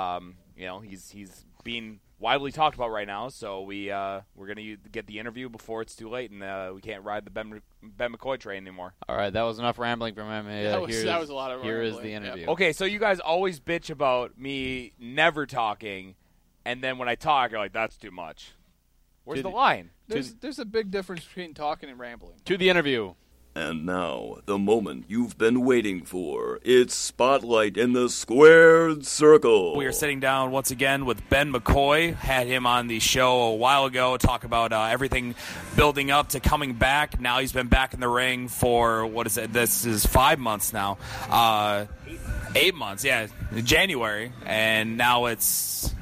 he's being widely talked about right now. So we're gonna get the interview before it's too late, and we can't ride the Ben McCoy train anymore. All right, that was enough rambling from him. That was a lot of Here rambling. is the interview. Yep. Okay, so you guys always bitch about me never talking, and then when I talk, you're like, that's too much. Where's the line? There's a big difference between talking and rambling. To the interview. And now, the moment you've been waiting for. It's Spotlight in the Squared Circle. We are sitting down once again with Ben McCoy. Had him on the show a while ago, talk about everything building up to coming back. Now he's been back in the ring for, this is 5 months now. 8 months, yeah, January. And now it's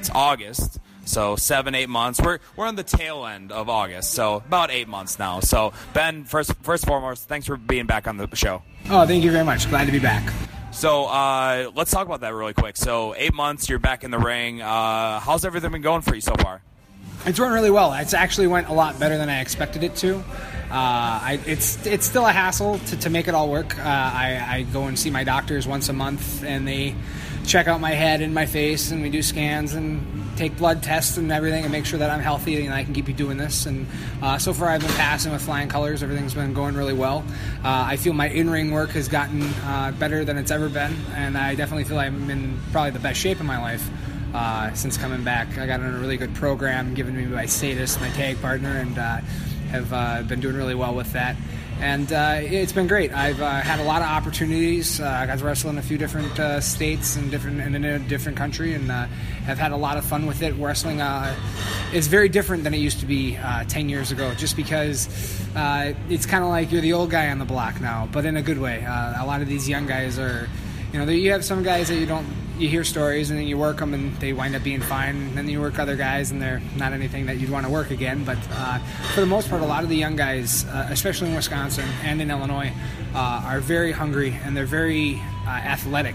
It's August. So 7-8 months. We're on the tail end of August, so about 8 months now. So Ben, first and foremost, thanks for being back on the show. Oh, thank you very much. Glad to be back. So let's talk about that really quick. So 8 months, you're back in the ring. How's everything been going for you so far? It's going really well. It's actually went a lot better than I expected it to. It's still a hassle to make it all work. I go and see my doctors once a month, and they check out my head and my face, and we do scans and take blood tests and everything and make sure that I'm healthy and I can keep doing this. And so far I've been passing with flying colors. Everything's been going really well. I feel my in-ring work has gotten better than it's ever been, and I definitely feel I'm in probably the best shape of my life since coming back. I got on a really good program given me by Sadist, my tag partner, and have been doing really well with that. And it's been great. I've had a lot of opportunities. I got to wrestle in a few different states and in a different country, and have had a lot of fun with it. Wrestling is very different than it used to be 10 years ago, just because it's kind of like you're the old guy on the block now, but in a good way. A lot of these young guys are, you have some guys that you hear stories and then you work them and they wind up being fine, and then you work other guys and they're not anything that you'd want to work again. But for the most part, a lot of the young guys, especially in Wisconsin and in Illinois, are very hungry and they're very athletic.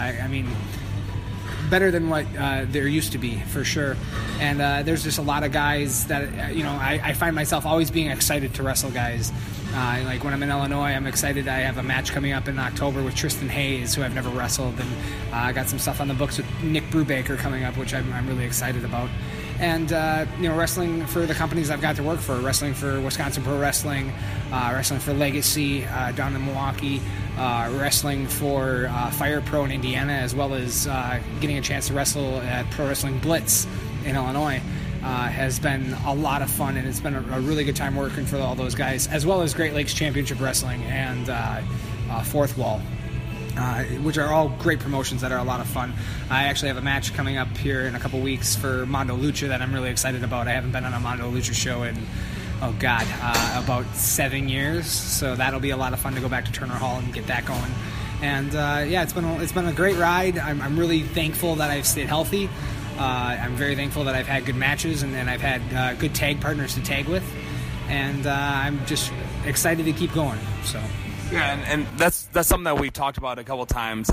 Better than what there used to be, for sure. And there's just a lot of guys that, I find myself always being excited to wrestle guys. Like when I'm in Illinois, I'm excited. I have a match coming up in October with Tristan Hayes, who I've never wrestled, and I got some stuff on the books with Nick Brubaker coming up, which I'm really excited about. And wrestling for the companies I've got to work for, wrestling for Wisconsin Pro Wrestling, wrestling for Legacy down in Milwaukee, wrestling for Fire Pro in Indiana, as well as getting a chance to wrestle at Pro Wrestling Blitz in Illinois. Has been a lot of fun, and it's been a really good time working for all those guys, as well as Great Lakes Championship Wrestling and Fourth Wall, which are all great promotions that are a lot of fun. I actually have a match coming up here in a couple weeks for Mondo Lucha that I'm really excited about. I haven't been on a Mondo Lucha show in, about 7 years, so that'll be a lot of fun to go back to Turner Hall and get that going. And it's been a great ride. I'm really thankful that I've stayed healthy. I'm very thankful that I've had good matches and I've had good tag partners to tag with, and I'm just excited to keep going. So. Yeah, and that's something that we've talked about a couple times.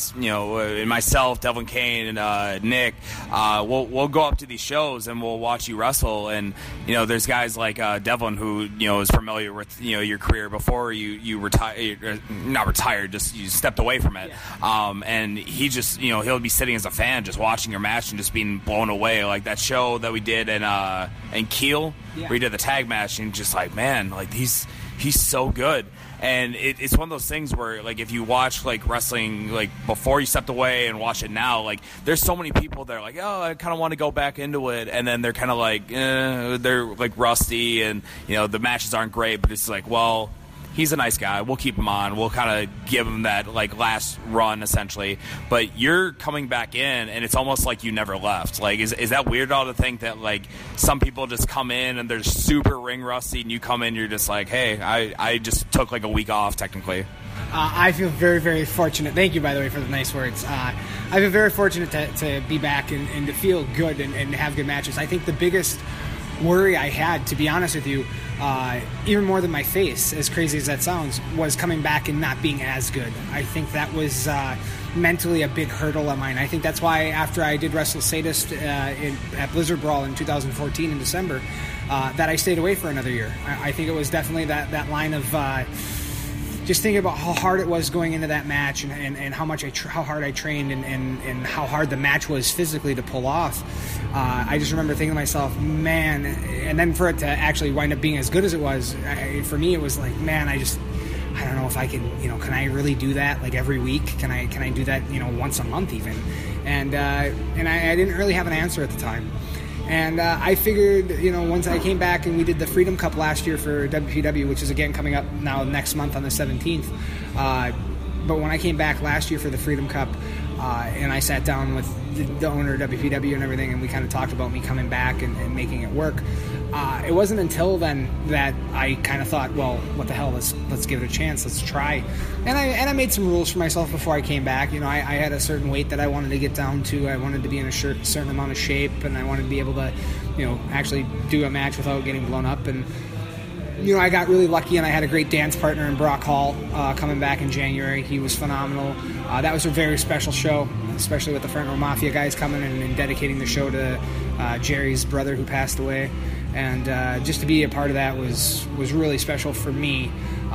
Myself, Devlin Kane, and Nick, we'll go up to these shows and we'll watch you wrestle. And there's guys like Devlin who is familiar with your career before you retired, not retired, just you stepped away from it. Yeah. And he just he'll be sitting as a fan just watching your match and just being blown away. Like that show that we did in Kiel, where we did the tag match, and just like, man, like he's so good. And it's one of those things where, like, if you watch, like, wrestling, like, before you stepped away and watch it now, like, there's so many people that are like, oh, I kind of want to go back into it. And then they're kind of like, they're, like, rusty and, the matches aren't great. But it's like, well, he's a nice guy. We'll keep him on. We'll kind of give him that, like, last run, essentially. But you're coming back in, and it's almost like you never left. Like, is that weird at all to think that, like, some people just come in and they're super ring rusty, and you come in, you're just like, hey, I just took, like, a week off, technically. I feel very, very fortunate. Thank you, by the way, for the nice words. I feel very fortunate to be back and to feel good and have good matches. I think the biggest worry I had, to be honest with you, even more than my face, as crazy as that sounds, was coming back and not being as good. I think that was mentally a big hurdle of mine. I think that's why after I did wrestle Sadist at Blizzard Brawl in 2014 in December, that I stayed away for another year. I think it was definitely that line of just thinking about how hard it was going into that match and how hard I trained and how hard the match was physically to pull off. I just remember thinking to myself, man, and then for it to actually wind up being as good as it was, for me it was like, man, I don't know if I can, can I really do that like every week? Can I do that, once a month even? And I didn't really have an answer at the time. And I figured, once I came back and we did the Freedom Cup last year for WPW, which is again coming up now next month on the 17th. But when I came back last year for the Freedom Cup, and I sat down with the owner of WPW and everything, and we kind of talked about me coming back and making it work. It wasn't until then that I kind of thought, well, what the hell? Let's give it a chance. Let's try. And I made some rules for myself before I came back. You know, I had a certain weight that I wanted to get down to. I wanted to be in a certain amount of shape, and I wanted to be able to, you know, actually do a match without getting blown up. And you know, I got really lucky, and I had a great dance partner in Brock Hall coming back in January. He was phenomenal. That was a very special show, especially with the Front Row Mafia guys coming in and dedicating the show to Jerry's brother who passed away. And just to be a part of that was really special for me,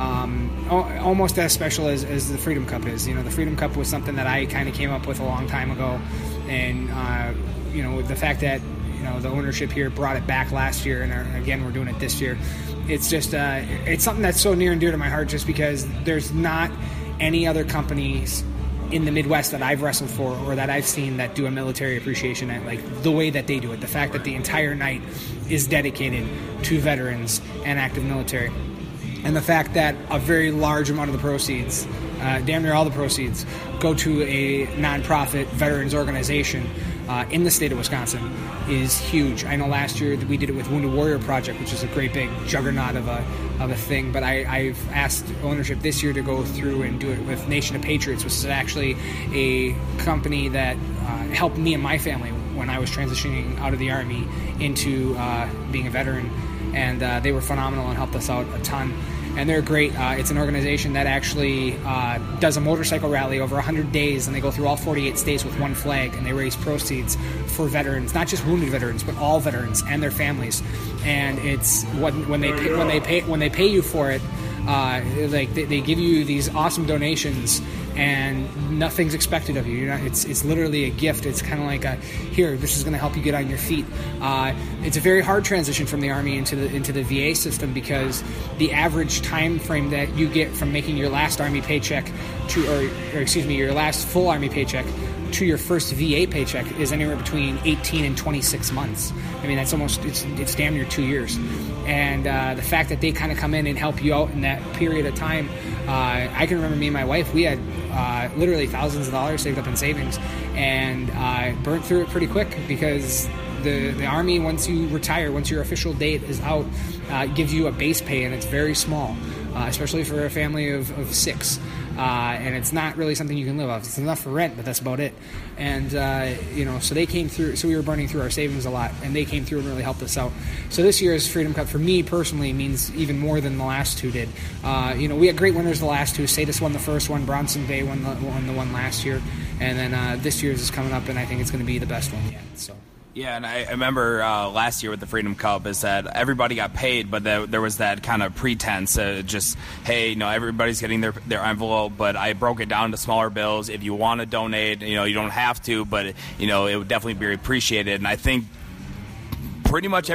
almost as special as the Freedom Cup is. You know, the Freedom Cup was something that I kind of came up with a long time ago, and you know, the fact that, you know, the ownership here brought it back last year, and again we're doing it this year. It's just it's something that's so near and dear to my heart, just because there's not any other companies in the Midwest that I've wrestled for or that I've seen that do a military appreciation at like the way that they do it. The fact that the entire night is dedicated to veterans and active military, and the fact that a very large amount of the proceeds, damn near all the proceeds, go to a nonprofit veterans organization in the state of Wisconsin is huge. I know last year we did it with Wounded Warrior Project, which is a great big juggernaut of a thing, but I've asked ownership this year to go through and do it with Nation of Patriots, which is actually a company that helped me and my family when I was transitioning out of the Army into being a veteran, and they were phenomenal and helped us out a ton. And they're great. It's an organization that actually does a motorcycle rally over 100 days, and they go through all 48 states with one flag, and they raise proceeds for veterans, not just wounded veterans, but all veterans and their families. And it's when they pay you for it, like they give you these awesome donations, and nothing's expected of you. You're not, it's literally a gift. It's kind of like here, this is going to help you get on your feet. It's a very hard transition from the Army into the VA system, because the average time frame that you get from making your last Army paycheck to, or excuse me, your last full Army paycheck to your first VA paycheck is anywhere between 18 and 26 months. I mean, that's almost, it's damn near 2 years. And the fact that they kind of come in and help you out in that period of time, I can remember me and my wife, we had literally thousands of dollars saved up in savings, and burnt through it pretty quick, because the Army, once you retire, once your official date is out, gives you a base pay, and it's very small, especially for a family of 6. And it's not really something you can live off. It's enough for rent, but that's about it. And, you know, so they came through, so we were burning through our savings a lot, and they came through and really helped us out. So this year's Freedom Cup, for me personally, means even more than the last two did. You know, we had great winners the last two. Sadis won the first one, Bronson Bay won the one last year, and then this year's is coming up, and I think it's going to be the best one yet, so. Yeah, and I remember last year with the Freedom Cup is that everybody got paid, but there was that kind of pretense, just, hey, you know, everybody's getting their envelope, but I broke it down to smaller bills. If you want to donate, you know, you don't have to, but, you know, it would definitely be appreciated. And I think pretty much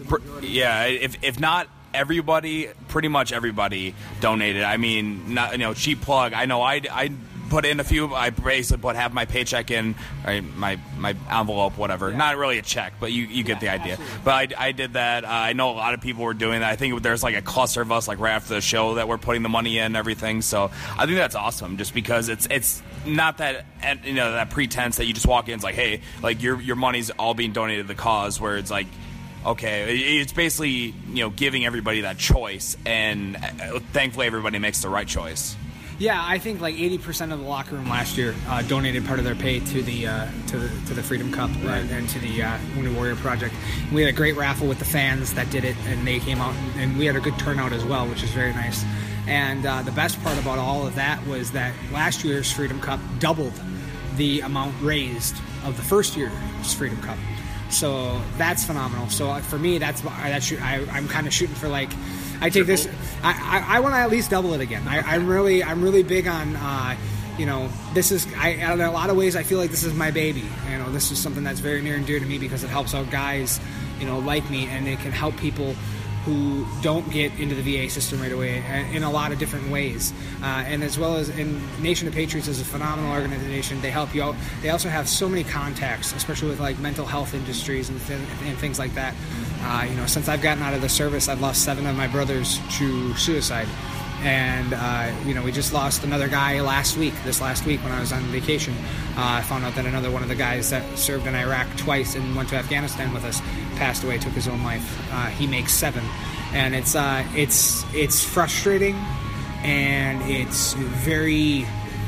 if not everybody, pretty much everybody donated. I mean, not, you know, cheap plug. I know I put in a few. I basically put half my paycheck in, my envelope, whatever. Yeah. Not really a check, but you get the idea. Absolutely. But I did that. I know a lot of people were doing that. I think there's like a cluster of us, like right after the show, that we're putting the money in and everything. So I think that's awesome, just because it's not that, you know, that pretense that you just walk in. It's like, hey, like your money's all being donated to the cause, where it's like, okay, it's basically, you know, giving everybody that choice, and thankfully everybody makes the right choice. Yeah, I think like 80% of the locker room last year donated part of their pay to the Freedom Cup, right, and to the Wounded Warrior Project. We had a great raffle with the fans that did it, and they came out, and we had a good turnout as well, which is very nice. And the best part about all of that was that last year's Freedom Cup doubled the amount raised of the first year's Freedom Cup. So that's phenomenal. So for me, I'm kind of shooting for like, I take this. I want to at least double it again. I'm really big on, you know, this is. In a lot of ways, I feel like this is my baby. You know, this is something that's very near and dear to me, because it helps out guys, you know, like me, and it can help people who don't get into the VA system right away in a lot of different ways. And as well as in Nation of Patriots is a phenomenal organization. They help you out. They also have so many contacts, especially with like mental health industries and things like that. You know, since I've gotten out of the service, I've lost 7 of my brothers to suicide. And we just lost another guy this last week when I was on vacation. I found out that another one of the guys that served in Iraq twice and went to Afghanistan with us passed away, took his own life. He makes 7, and it's frustrating, and it's very,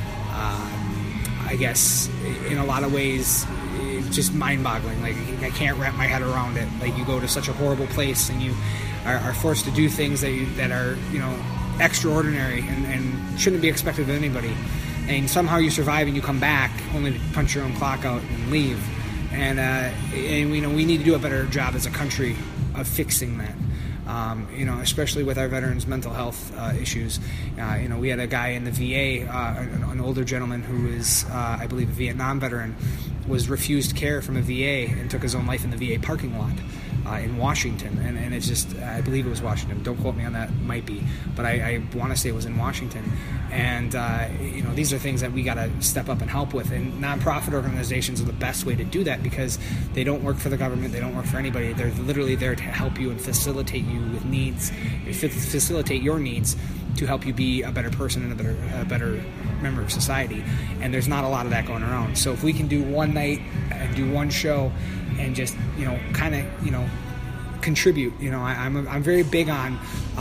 I guess, in a lot of ways, just mind-boggling. Like, I can't wrap my head around it. Like, you go to such a horrible place, and you are forced to do things that are extraordinary and shouldn't be expected of anybody. And somehow you survive and you come back only to punch your own clock out and leave. And we need to do a better job as a country of fixing that. Especially with our veterans' mental health issues. We had a guy in the VA, an older gentleman who is, I believe, a Vietnam veteran, was refused care from a VA and took his own life in the VA parking lot in Washington. And it's just, I believe it was Washington. Don't quote me on that, might be. But I want to say it was in Washington. And, these are things that we got to step up and help with. And nonprofit organizations are the best way to do that because they don't work for the government. They don't work for anybody. They're literally there to help you and facilitate you with needs, facilitate your needs to help you be a better person and a better member of society. And there's not a lot of that going around. So if we can do one night and do one show and just, contribute. I'm very big on.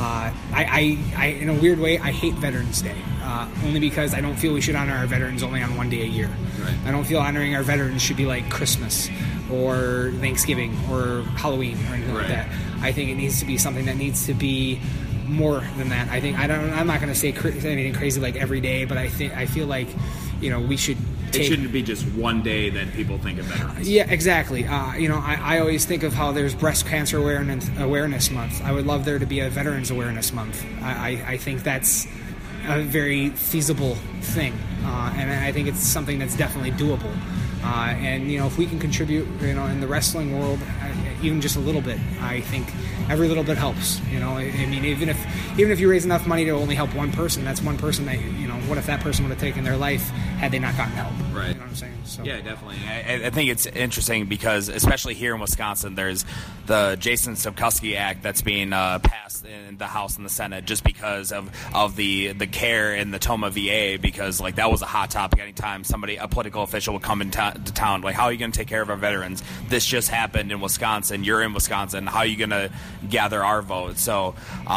I in a weird way, I hate Veterans Day, only because I don't feel we should honor our veterans only on one day a year. Right. I don't feel honoring our veterans should be like Christmas or Thanksgiving or Halloween or anything like that. I think it needs to be something that needs to be more than that. I'm not going to say anything crazy like every day, but I feel like we should. It shouldn't be just one day that people think of veterans. Yeah, exactly. I always think of how there's Breast Cancer Awareness Month. I would love there to be a Veterans Awareness Month. I think that's a very feasible thing, and I think it's something that's definitely doable. And if we can contribute, in the wrestling world, even just a little bit, I think every little bit helps. Even if you raise enough money to only help one person, that's one person that what if that person would have taken their life had they not gotten help? Right. You know what I'm saying? So. Yeah, definitely. I think it's interesting because, especially here in Wisconsin, there's the Jason Stokowski Act that's being passed in the House and the Senate just because of the care in the Toma VA, because that was a hot topic. Anytime a political official would come to town, how are you going to take care of our veterans? This just happened in Wisconsin. You're in Wisconsin. How are you going to gather our vote? So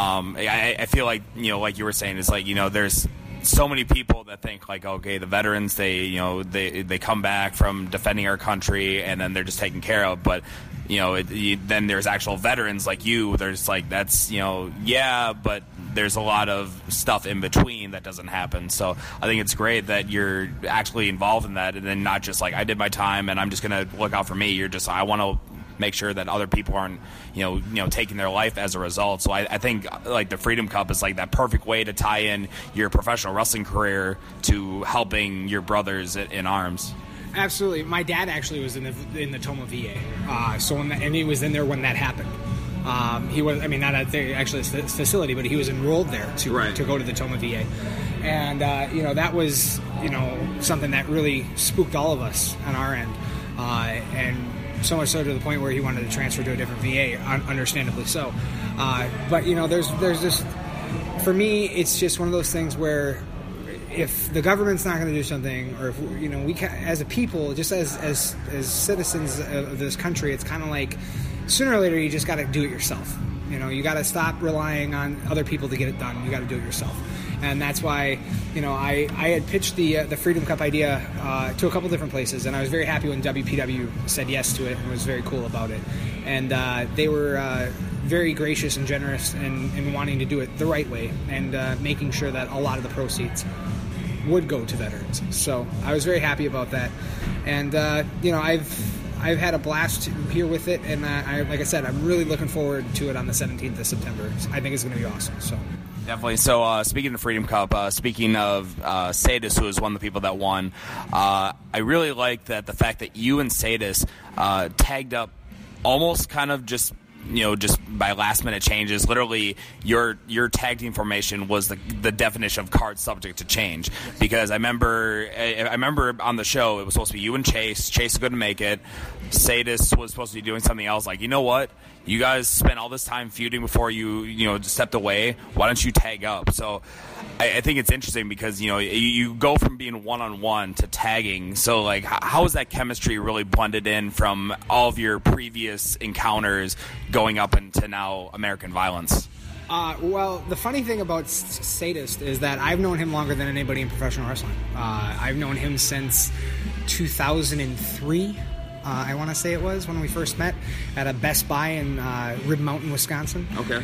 I feel like you were saying, it's there's so many people that think okay, the veterans, they come back from defending our country and then they're just taken care of, but then there's actual veterans like you. There's that's but there's a lot of stuff in between that doesn't happen. So I think it's great that you're actually involved in that, and then not just I did my time and I'm just gonna look out for me. You're just, I want to make sure that other people aren't taking their life as a result. So I think the Freedom Cup is that perfect way to tie in your professional wrestling career to helping your brothers in arms. Absolutely. My dad actually was in the Toma VA, and he was in there when that happened. He was, not at the actual facility, but he was enrolled there to go to the Toma VA, and that was something that really spooked all of us on our end, and so much so to the point where he wanted to transfer to a different VA, understandably so. But there's just, for me, it's just one of those things where if the government's not going to do something, or if we can, as a people, just as citizens of this country, it's kind of sooner or later you just got to do it yourself. You got to stop relying on other people to get it done. You got to do it yourself. And that's why, I had pitched the Freedom Cup idea to a couple different places, and I was very happy when WPW said yes to it and was very cool about it. And they were very gracious and generous in wanting to do it the right way and making sure that a lot of the proceeds would go to veterans. So I was very happy about that. And, I've had a blast here with it, and like I said, I'm really looking forward to it on the 17th of September. I think it's going to be awesome. So. Definitely. So, speaking of Freedom Cup, speaking of Sadis, who was one of the people that won, I really like the fact that you and Sadis tagged up almost kind of just just by last minute changes. Literally, your tag team formation was the definition of card subject to change. Because I remember on the show it was supposed to be you and Chase. Chase was going to make it. Sadist was supposed to be doing something else. Like, you know what? You guys spent all this time feuding before you stepped away. Why don't you tag up? So I think it's interesting because you go from being one-on-one to tagging. So like, how is that chemistry really blended in from all of your previous encounters going up into now American Violence? Well, the funny thing about Sadist is that I've known him longer than anybody in professional wrestling. I've known him since 2003. I want to say it was when we first met at a Best Buy in Rib Mountain, Wisconsin. Okay.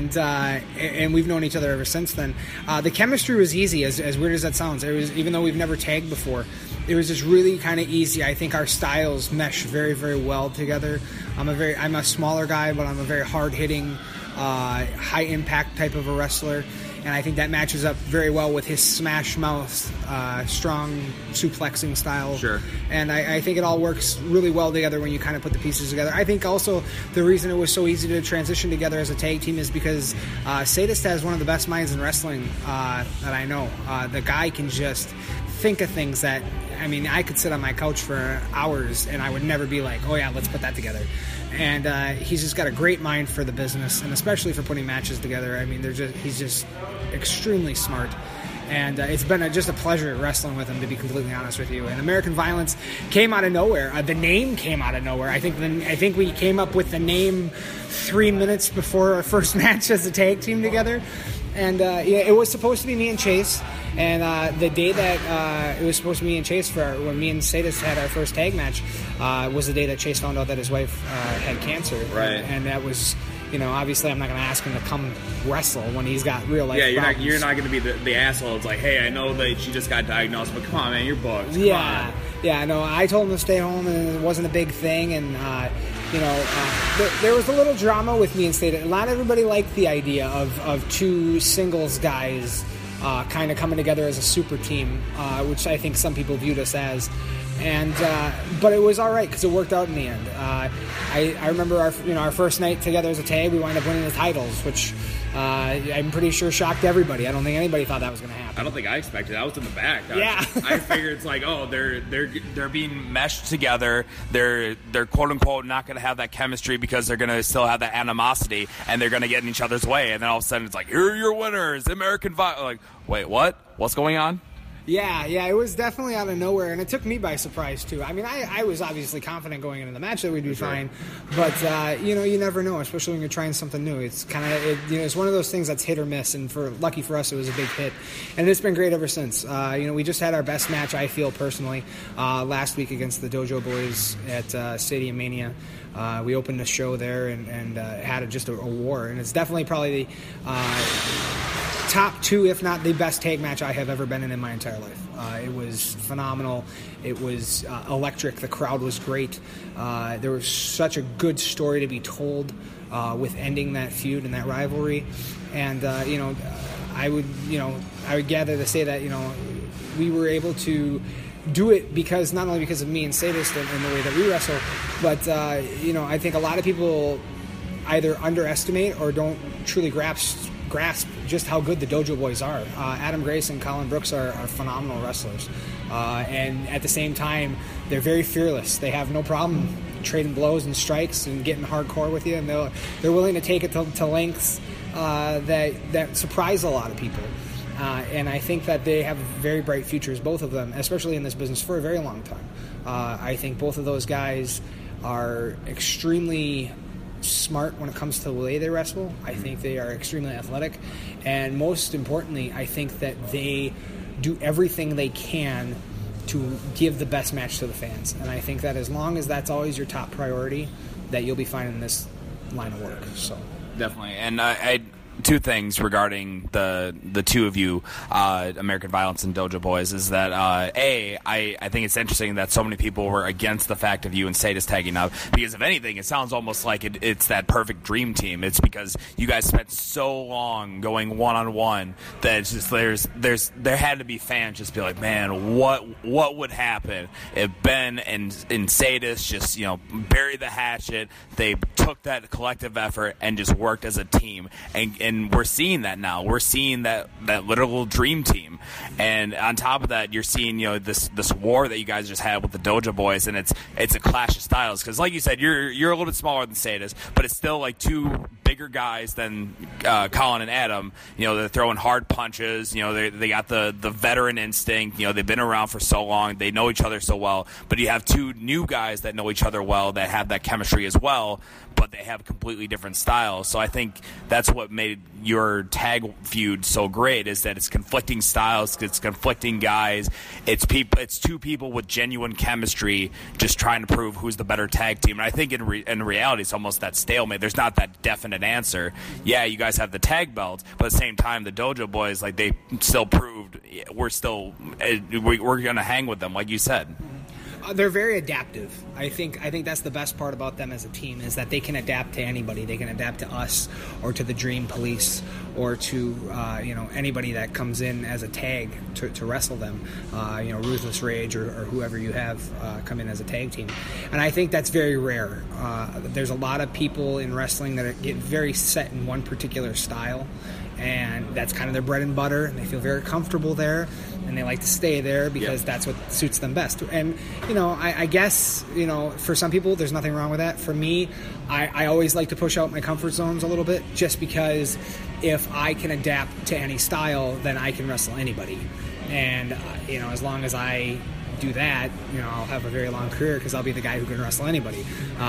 And we've known each other ever since then. The chemistry was easy, as weird as that sounds. It was, even though we've never tagged before, it was just really kind of easy. I think our styles mesh very, very well together. I'm a smaller guy, but I'm a very hard-hitting, high-impact type of a wrestler. And I think that matches up very well with his smash mouth, strong suplexing style. Sure. And I think it all works really well together when you kind of put the pieces together. I think also the reason it was so easy to transition together as a tag team is because Sadist has one of the best minds in wrestling that I know. The guy can just think of things that, I could sit on my couch for hours and I would never be like, oh yeah, let's put that together. And he's just got a great mind for the business, and especially for putting matches together. He's just extremely smart. And it's been just a pleasure wrestling with him, to be completely honest with you. And American Violence came out of nowhere. The name came out of nowhere. I think we came up with the name 3 minutes before our first match as a tag team together. And it was supposed to be me and Chase. And the day that it was supposed to be me and Chase when me and Sadist had our first tag match was the day that Chase found out that his wife had cancer. Right. And that was, obviously I'm not going to ask him to come wrestle when he's got real life problems. You're not going to be the asshole. It's like, hey, I know that she just got diagnosed, but come on, man, you're booked. Come on. Yeah, no, I told him to stay home, and it wasn't a big thing, and there was a little drama with me and Sadist. Not everybody liked the idea of two singles guys kind of coming together as a super team, which I think some people viewed us as. And but it was all right because it worked out in the end. I remember our first night together as a tag, we wound up winning the titles, which I'm pretty sure shocked everybody. I don't think anybody thought that was going to happen. I don't think I expected it. I was in the back. Yeah. I figured it's like, oh, they're being meshed together. They're quote unquote not going to have that chemistry because they're going to still have that animosity, and they're going to get in each other's way. And then all of a sudden it's like, here are your winners, American Violence. Like, wait, what? What's going on? Yeah, it was definitely out of nowhere, and it took me by surprise, too. I was obviously confident going into the match that we'd be fine, but, you never know, especially when you're trying something new. It's kind of, it's one of those things that's hit or miss, and lucky for us, it was a big hit, and it's been great ever since. We just had our best match, I feel, personally, last week against the Dojo Boys at Stadium Mania. We opened the show there and had just a war, and it's definitely probably the top two, if not the best tag match I have ever been in my entire life. It was phenomenal. It was electric. The crowd was great. There was such a good story to be told with ending that feud and that rivalry. And I would gather to say that we were able to do it because not only because of me and Sadist and the way that we wrestle, but I think a lot of people either underestimate or don't truly grasp just how good the Dojo Boys are. Adam Grace and Colin Brooks are phenomenal wrestlers. And at the same time, they're very fearless. They have no problem trading blows and strikes and getting hardcore with you, and they're willing to take it to lengths that surprise a lot of people. And I think that they have very bright futures, both of them, especially in this business, for a very long time. I think both of those guys are extremely smart when it comes to the way they wrestle. I think they are extremely athletic, and most importantly, I think that they do everything they can to give the best match to the fans. And I think that as long as that's always your top priority, that you'll be fine in this line of work. So definitely. And I two things regarding the two of you, American Violence and Dojo Boys, is that I think it's interesting that so many people were against the fact of you and Sadis tagging up, because if anything, it sounds almost like it's that perfect dream team. It's because you guys spent so long going one-on-one that it's just there had to be fans just be like, man, what would happen if Ben and Sadis just buried the hatchet? They took that collective effort and just worked as a team, and we're seeing that now. We're seeing that literal dream team, and on top of that, you're seeing this war that you guys just had with the Dojo Boys, and it's a clash of styles, because like you said, you're a little bit smaller than Sadis, but it's still like two bigger guys than Colin and Adam. They're throwing hard punches. They got the veteran instinct. They've been around for so long. They know each other so well. But you have two new guys that know each other well, that have that chemistry as well, but they have completely different styles. So I think that's what made your tag feud so great, is that it's conflicting styles, it's conflicting guys, it's two people with genuine chemistry just trying to prove who's the better tag team. And I think in reality, it's almost that stalemate. There's not that definite answer. Yeah, you guys have the tag belts, but at the same time, the Dojo Boys, like, they still proved we're going to hang with them, like you said. They're very adaptive. I think that's the best part about them as a team, is that they can adapt to anybody. They can adapt to us, or to the Dream Police, or to anybody that comes in as a tag to wrestle them. Ruthless Rage or whoever you have come in as a tag team. And I think that's very rare. There's a lot of people in wrestling that get very set in one particular style, and that's kind of their bread and butter, and they feel very comfortable there, and they like to stay there because that's what suits them best. And I guess for some people there's nothing wrong with that. For me, I always like to push out my comfort zones a little bit, just because if I can adapt to any style, then I can wrestle anybody. And as long as I do that, I'll have a very long career, because I'll be the guy who can wrestle anybody.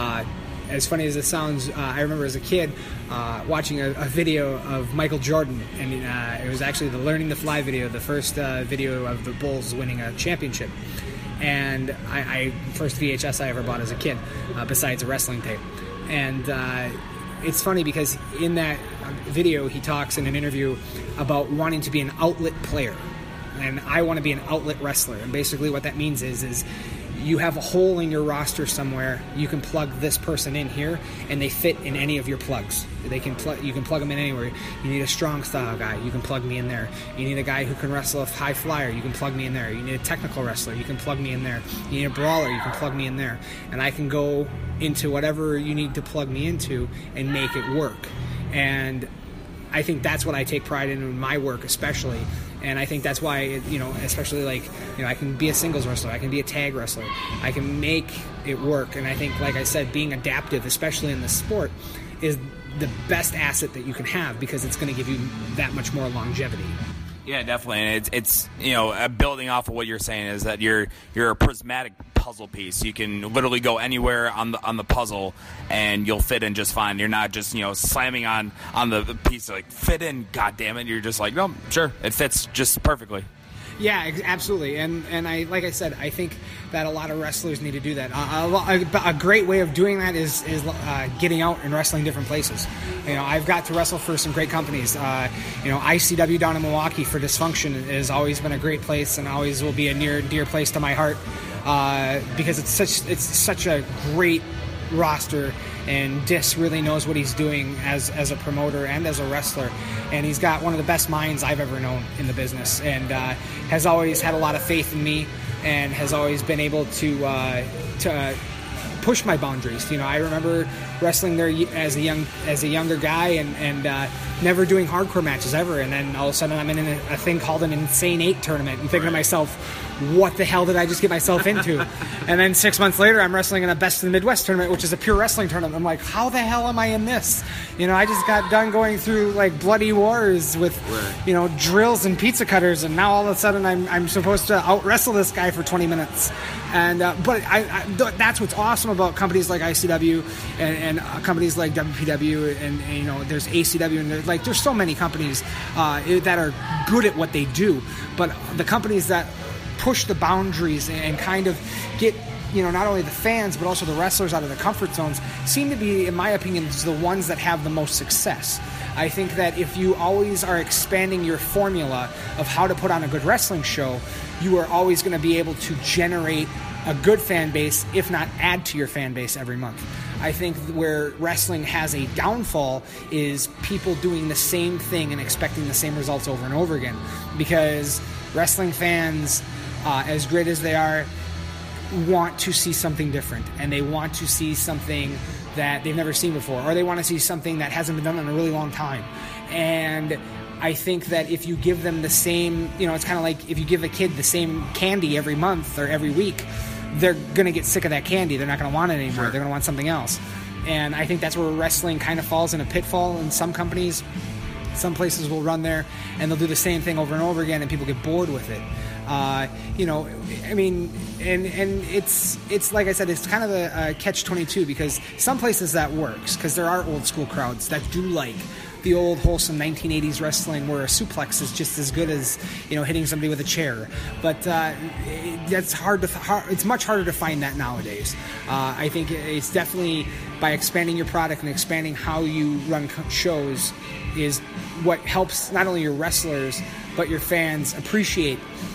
As funny as it sounds, I remember as a kid watching a video of Michael Jordan, and it was actually the Learning to Fly video, the first video of the Bulls winning a championship. And I first VHS I ever bought as a kid, besides a wrestling tape. And it's funny because in that video he talks in an interview about wanting to be an outlet player. And I want to be an outlet wrestler. And basically what that means is you have a hole in your roster somewhere, you can plug this person in here, and they fit in any of your plugs. You can plug them in anywhere. You need a strong style guy, you can plug me in there. You need a guy who can wrestle a high flyer, you can plug me in there. You need a technical wrestler, you can plug me in there. You need a brawler, you can plug me in there. And I can go into whatever you need to plug me into and make it work. And I think that's what I take pride in my work, especially. And I think that's why, especially I can be a singles wrestler, I can be a tag wrestler, I can make it work. And I think, like I said, being adaptive, especially in this sport, is the best asset that you can have, because it's going to give you that much more longevity. Yeah, definitely. And it's building off of what you're saying, is that you're a prismatic puzzle piece. You can literally go anywhere on the puzzle and you'll fit in just fine. You're not just slamming on the piece like fit in, god damn it. You're just like, no, sure, it fits just perfectly. Yeah, absolutely. And I, like I said, I think that a lot of wrestlers need to do that. A great way of doing that is getting out and wrestling different places. I've got to wrestle for some great companies. ICW down in Milwaukee for Dysfunction has always been a great place, and always will be a near and dear place to my heart, because it's such a great roster, and Dis really knows what he's doing as a promoter and as a wrestler, and he's got one of the best minds I've ever known in the business, and has always had a lot of faith in me, and has always been able to push my boundaries. I remember wrestling there as a younger guy, and never doing hardcore matches ever, and then all of a sudden I'm in a thing called an Insane 8 tournament, and thinking to myself, what the hell did I just get myself into? And then 6 months later, I'm wrestling in a Best of the Midwest tournament, which is a pure wrestling tournament. I'm like, how the hell am I in this? I just got done going through bloody wars with, drills and pizza cutters, and now all of a sudden I'm supposed to out wrestle this guy for 20 minutes. And but that's what's awesome about companies like ICW and companies like WPW, and there's ACW, and there's so many companies that are good at what they do. But the companies that push the boundaries and kind of get not only the fans, but also the wrestlers out of their comfort zones seem to be, in my opinion, the ones that have the most success. I think that if you always are expanding your formula of how to put on a good wrestling show, you are always going to be able to generate a good fan base, if not add to your fan base every month. I think where wrestling has a downfall is people doing the same thing and expecting the same results over and over again. Because wrestling fans, as great as they are, want to see something different, and they want to see something that they've never seen before, or they want to see something that hasn't been done in a really long time. And I think that if you give them the same, it's kind of like if you give a kid the same candy every month or every week, they're going to get sick of that candy. They're not going to want it anymore. Sure. They're going to want something else. And I think that's where wrestling kind of falls in a pitfall in some companies. Some places will run there and they'll do the same thing over and over again, and people get bored with it. And it's like I said, it's kind of a catch-22, because some places that works, because there are old school crowds that do like the old wholesome 1980s wrestling where a suplex is just as good as hitting somebody with a chair. But that's it's much harder to find that nowadays. I think it's definitely by expanding your product and expanding how you run shows is what helps not only your wrestlers but your fans appreciate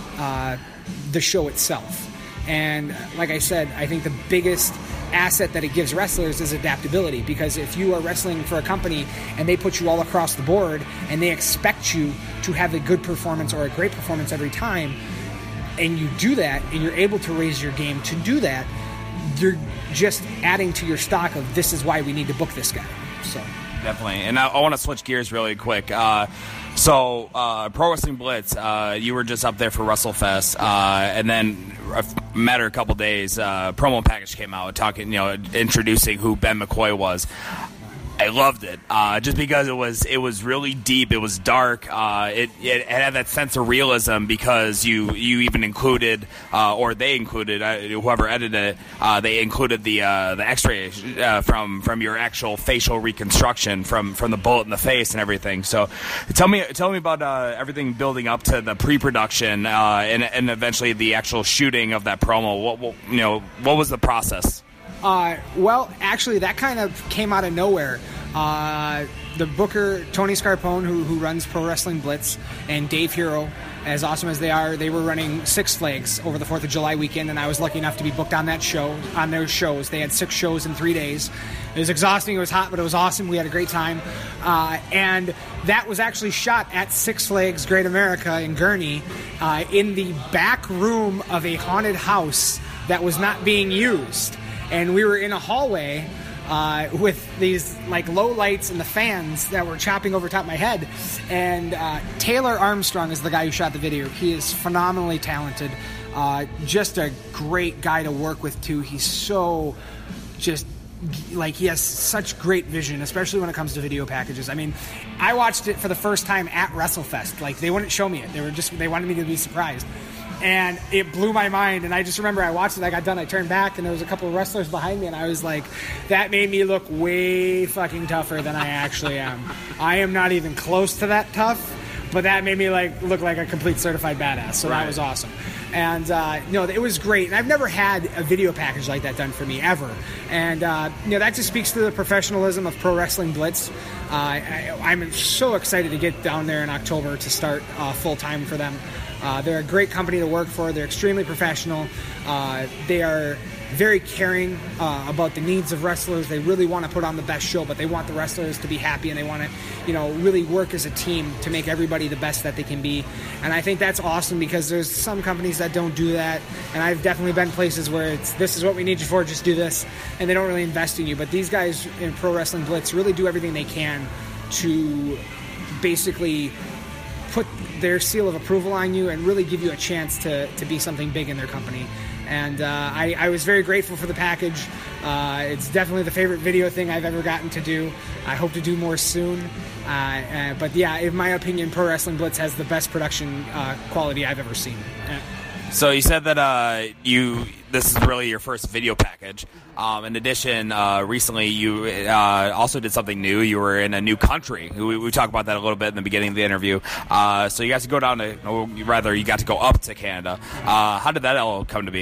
the show itself. And like I said, I think the biggest asset that it gives wrestlers is adaptability, because if you are wrestling for a company and they put you all across the board and they expect you to have a good performance or a great performance every time, and you do that and you're able to raise your game to do that, you're just adding to your stock of this is why we need to book this guy. So definitely. And I want to switch gears really quick. So Pro Wrestling Blitz, you were just up there for WrestleFest, and then a matter of a couple days, promo package came out talking, introducing who Ben McCoy was. I loved it, just because it was really deep. It was dark. It had that sense of realism, because you even included, or they included, whoever edited it, they included the X-rays from your actual facial reconstruction from the bullet in the face and everything. So, tell me about everything building up to the pre-production and eventually the actual shooting of that promo. What was the process? Well, actually, that kind of came out of nowhere. The booker, Tony Scarpone, who runs Pro Wrestling Blitz, and Dave Hero, as awesome as they are, they were running Six Flags over the 4th of July weekend, and I was lucky enough to be booked on those shows. They had 6 shows in 3 days. It was exhausting, it was hot, but it was awesome. We had a great time. And that was actually shot at Six Flags Great America in Gurnee, in the back room of a haunted house that was not being used. And we were in a hallway with these low lights and the fans that were chopping over top of my head. And Taylor Armstrong is the guy who shot the video. He is phenomenally talented. Just a great guy to work with, too. He's so he has such great vision, especially when it comes to video packages. I mean, I watched it for the first time at WrestleFest. They wouldn't show me it. They wanted me to be surprised. And it blew my mind, and I just remember I watched it, I got done, I turned back, and there was a couple of wrestlers behind me, and I was like, that made me look way fucking tougher than I actually am. I am not even close to that tough, but that made me look like a complete certified badass, so That was awesome. And, it was great, and I've never had a video package like that done for me, ever. And, that just speaks to the professionalism of Pro Wrestling Blitz. I'm so excited to get down there in October to start full-time for them. They're a great company to work for. They're extremely professional. They are very caring about the needs of wrestlers. They really want to put on the best show, but they want the wrestlers to be happy, and they want to, really work as a team to make everybody the best that they can be. And I think that's awesome, because there's some companies that don't do that, and I've definitely been places where this is what we need you for, just do this, and they don't really invest in you. But these guys in Pro Wrestling Blitz really do everything they can to basically put their seal of approval on you and really give you a chance to be something big in their company. And I was very grateful for the package. It's definitely the favorite video thing I've ever gotten to do. I hope to do more soon. But yeah, in my opinion, Pro Wrestling Blitz has the best production quality I've ever seen. So you said that this is really your first video package. In addition, recently you also did something new. You were in a new country. We talked about that a little bit in the beginning of the interview. So you got to go you got to go up to Canada. How did that all come to be?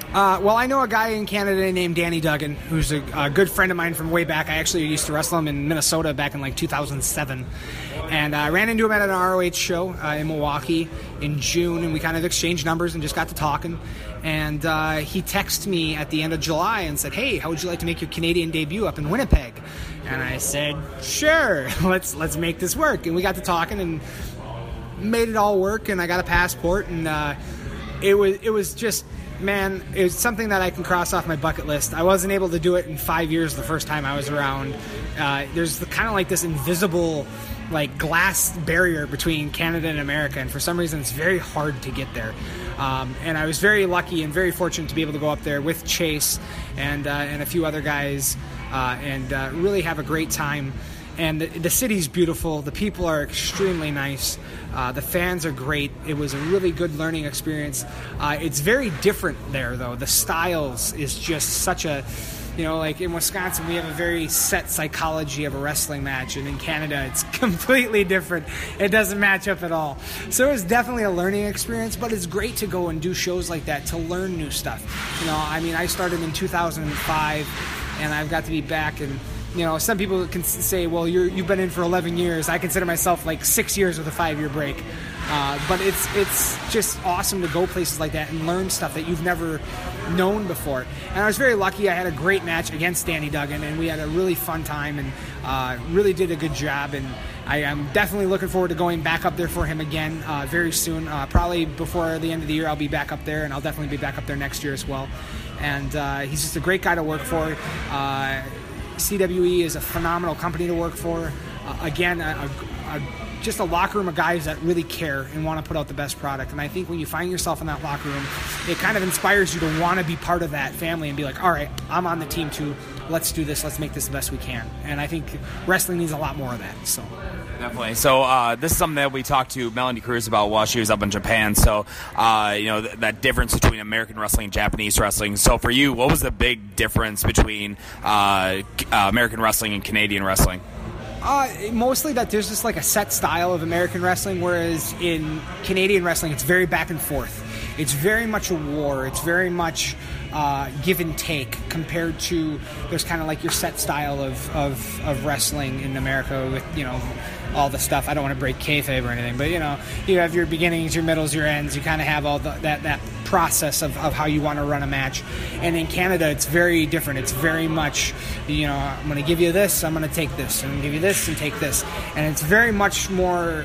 Well, I know a guy in Canada named Danny Duggan, who's a good friend of mine from way back. I actually used to wrestle him in Minnesota back in like 2007. And I ran into him at an ROH show in Milwaukee in June, and we kind of exchanged numbers and just got to talking. And he texted me at the end of July and said, "Hey, how would you like to make your Canadian debut up in Winnipeg?" And I said, "Sure, let's make this work." And we got to talking and made it all work, and I got a passport, and it was just, man, it was something that I can cross off my bucket list. I wasn't able to do it in 5 years the first time I was around. There's kind of like this invisible like glass barrier between Canada and America, and for some reason it's very hard to get there. And I was very lucky and very fortunate to be able to go up there with Chase and a few other guys and really have a great time. And the city's beautiful. The people are extremely nice. The fans are great. It was a really good learning experience. It's very different there, though. The styles is just such a... like in Wisconsin, we have a very set psychology of a wrestling match, and in Canada, it's completely different. It doesn't match up at all. So it was definitely a learning experience, but it's great to go and do shows like that to learn new stuff. I started in 2005, and I've got to be back, and some people can say, well, you've been in for 11 years. I consider myself like 6 years with a 5-year break. But it's just awesome to go places like that and learn stuff that you've never known before. And I was very lucky. I had a great match against Danny Duggan, and we had a really fun time and really did a good job. And I am definitely looking forward to going back up there for him again very soon. Probably before the end of the year, I'll be back up there, and I'll definitely be back up there next year as well. And he's just a great guy to work for. CWE is a phenomenal company to work for. Again, just a locker room of guys that really care and want to put out the best product. And I think when you find yourself in that locker room, it kind of inspires you to want to be part of that family and be like, all right, I'm on the team too. Let's do this. Let's make this the best we can. And I think wrestling needs a lot more of that. So definitely. So this is something that we talked to Melanie Cruz about while she was up in Japan. So, that difference between American wrestling and Japanese wrestling. So for you, what was the big difference between American wrestling and Canadian wrestling? Mostly that there's just like a set style of American wrestling, whereas in Canadian wrestling, it's very back and forth. It's very much a war. It's very much give and take compared to there's kind of like your set style of wrestling in America with, all the stuff. I don't want to break kayfabe or anything, but, you have your beginnings, your middles, your ends. You kind of have all that process of how you want to run a match. And in Canada, it's very different. It's very much, I'm going to give you this, I'm going to take this, I'm going to give you this and take this. And it's very much more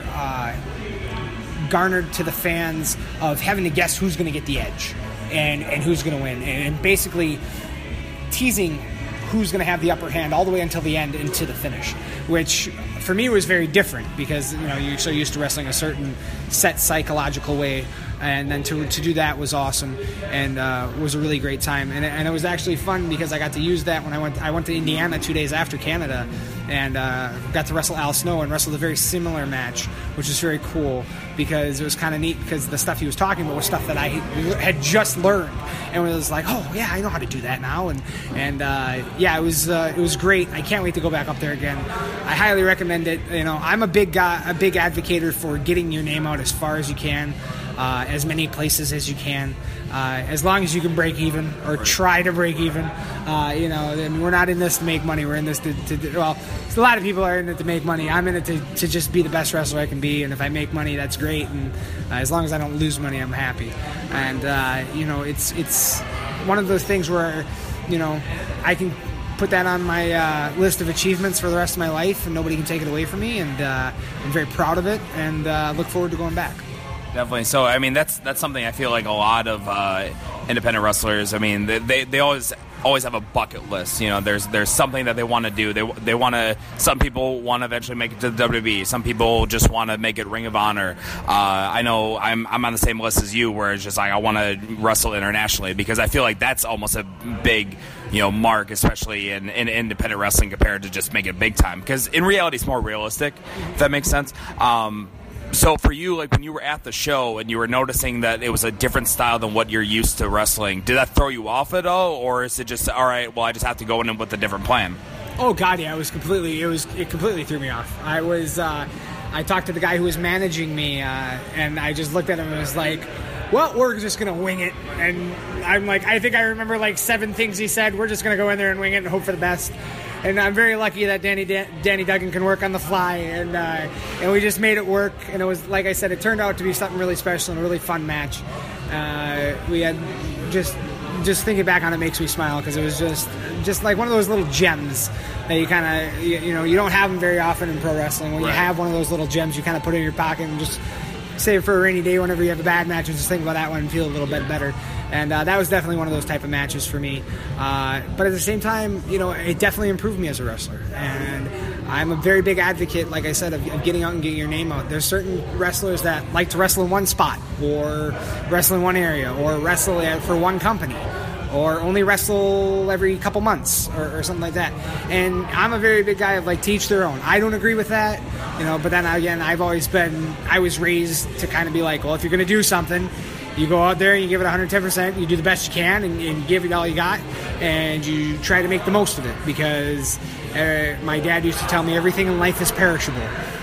garnered to the fans of having to guess who's going to get the edge and who's going to win. And basically teasing who's going to have the upper hand all the way until the end into the finish, which for me was very different because you're so used to wrestling a certain set psychological way, and then to do that was awesome and was a really great time, and it was actually fun because I got to use that when I went to Indiana 2 days after Canada and got to wrestle Al Snow and wrestled a very similar match, which was very cool because it was kind of neat because the stuff he was talking about was stuff that I had just learned, and it was like, oh yeah, I know how to do that now, and it was great. I can't wait to go back up there again. I highly recommend it. I'm a big advocate for getting your name out as far as you can, as many places as you can, as long as you can break even or try to break even. We're not in this to make money. We're in this to a lot of people are in it to make money. I'm in it to just be the best wrestler I can be, and if I make money, that's great. And as long as I don't lose money, I'm happy. And it's one of those things where I can put that on my list of achievements for the rest of my life, and nobody can take it away from me. And I'm very proud of it, and look forward to going back. Definitely. So, that's something I feel like a lot of independent wrestlers, they always have a bucket list. There's something that they want to do. They want to. Some people want to eventually make it to the WWE. Some people just want to make it Ring of Honor. I know I'm on the same list as you, where it's just like I want to wrestle internationally because I feel like that's almost a big mark, especially in independent wrestling compared to just make it big time. Because in reality, it's more realistic, if that makes sense. So for you, like when you were at the show and you were noticing that it was a different style than what you're used to wrestling, did that throw you off at all, or is it just all right? Well, I just have to go in with a different plan. Oh God, yeah, it completely threw me off. I talked to the guy who was managing me, and I just looked at him and was like, well, we're just going to wing it. And I'm like, I think I remember like 7 things he said. We're just going to go in there and wing it and hope for the best. And I'm very lucky that Danny Duggan can work on the fly, and we just made it work. And it was, like I said, it turned out to be something really special and a really fun match. We had just thinking back on it makes me smile, because it was just like one of those little gems that you kind of you don't have them very often in pro wrestling. When you have one of those little gems, you kind of put it in your pocket and just save it for a rainy day whenever you have a bad match, and just think about that one and feel a little bit better. And that was definitely one of those type of matches for me. But at the same time, it definitely improved me as a wrestler. And I'm a very big advocate, like I said, of getting out and getting your name out. There's certain wrestlers that like to wrestle in one spot, or wrestle in one area, or wrestle for one company, or only wrestle every couple months, or something like that. And I'm a very big guy of, like, to each their own. I don't agree with that, but then again, I was raised to kind of be like, well, if you're going to do something, you go out there and you give it 110%, you do the best you can, and you give it all you got, and you try to make the most of it, because my dad used to tell me everything in life is perishable.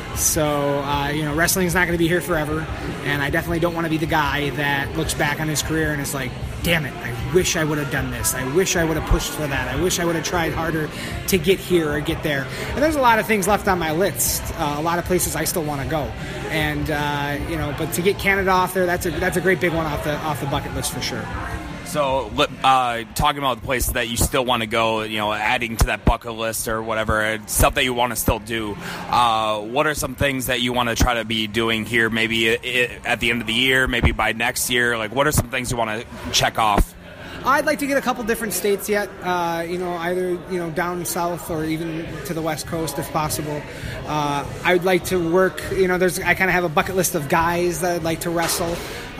So, wrestling is not going to be here forever, and I definitely don't want to be the guy that looks back on his career and is like, damn it, I wish I would have done this. I wish I would have pushed for that. I wish I would have tried harder to get here or get there. And there's a lot of things left on my list, a lot of places I still want to go. And, but to get Canada off there, that's a great big one off the bucket list for sure. So, talking about the places that you still want to go, adding to that bucket list or whatever, stuff that you want to still do, what are some things that you want to try to be doing here, maybe at the end of the year, maybe by next year? Like, what are some things you want to check off? I'd like to get a couple different states yet, either down south or even to the West Coast if possible. I'd like to work. I kind of have a bucket list of guys that I'd like to wrestle.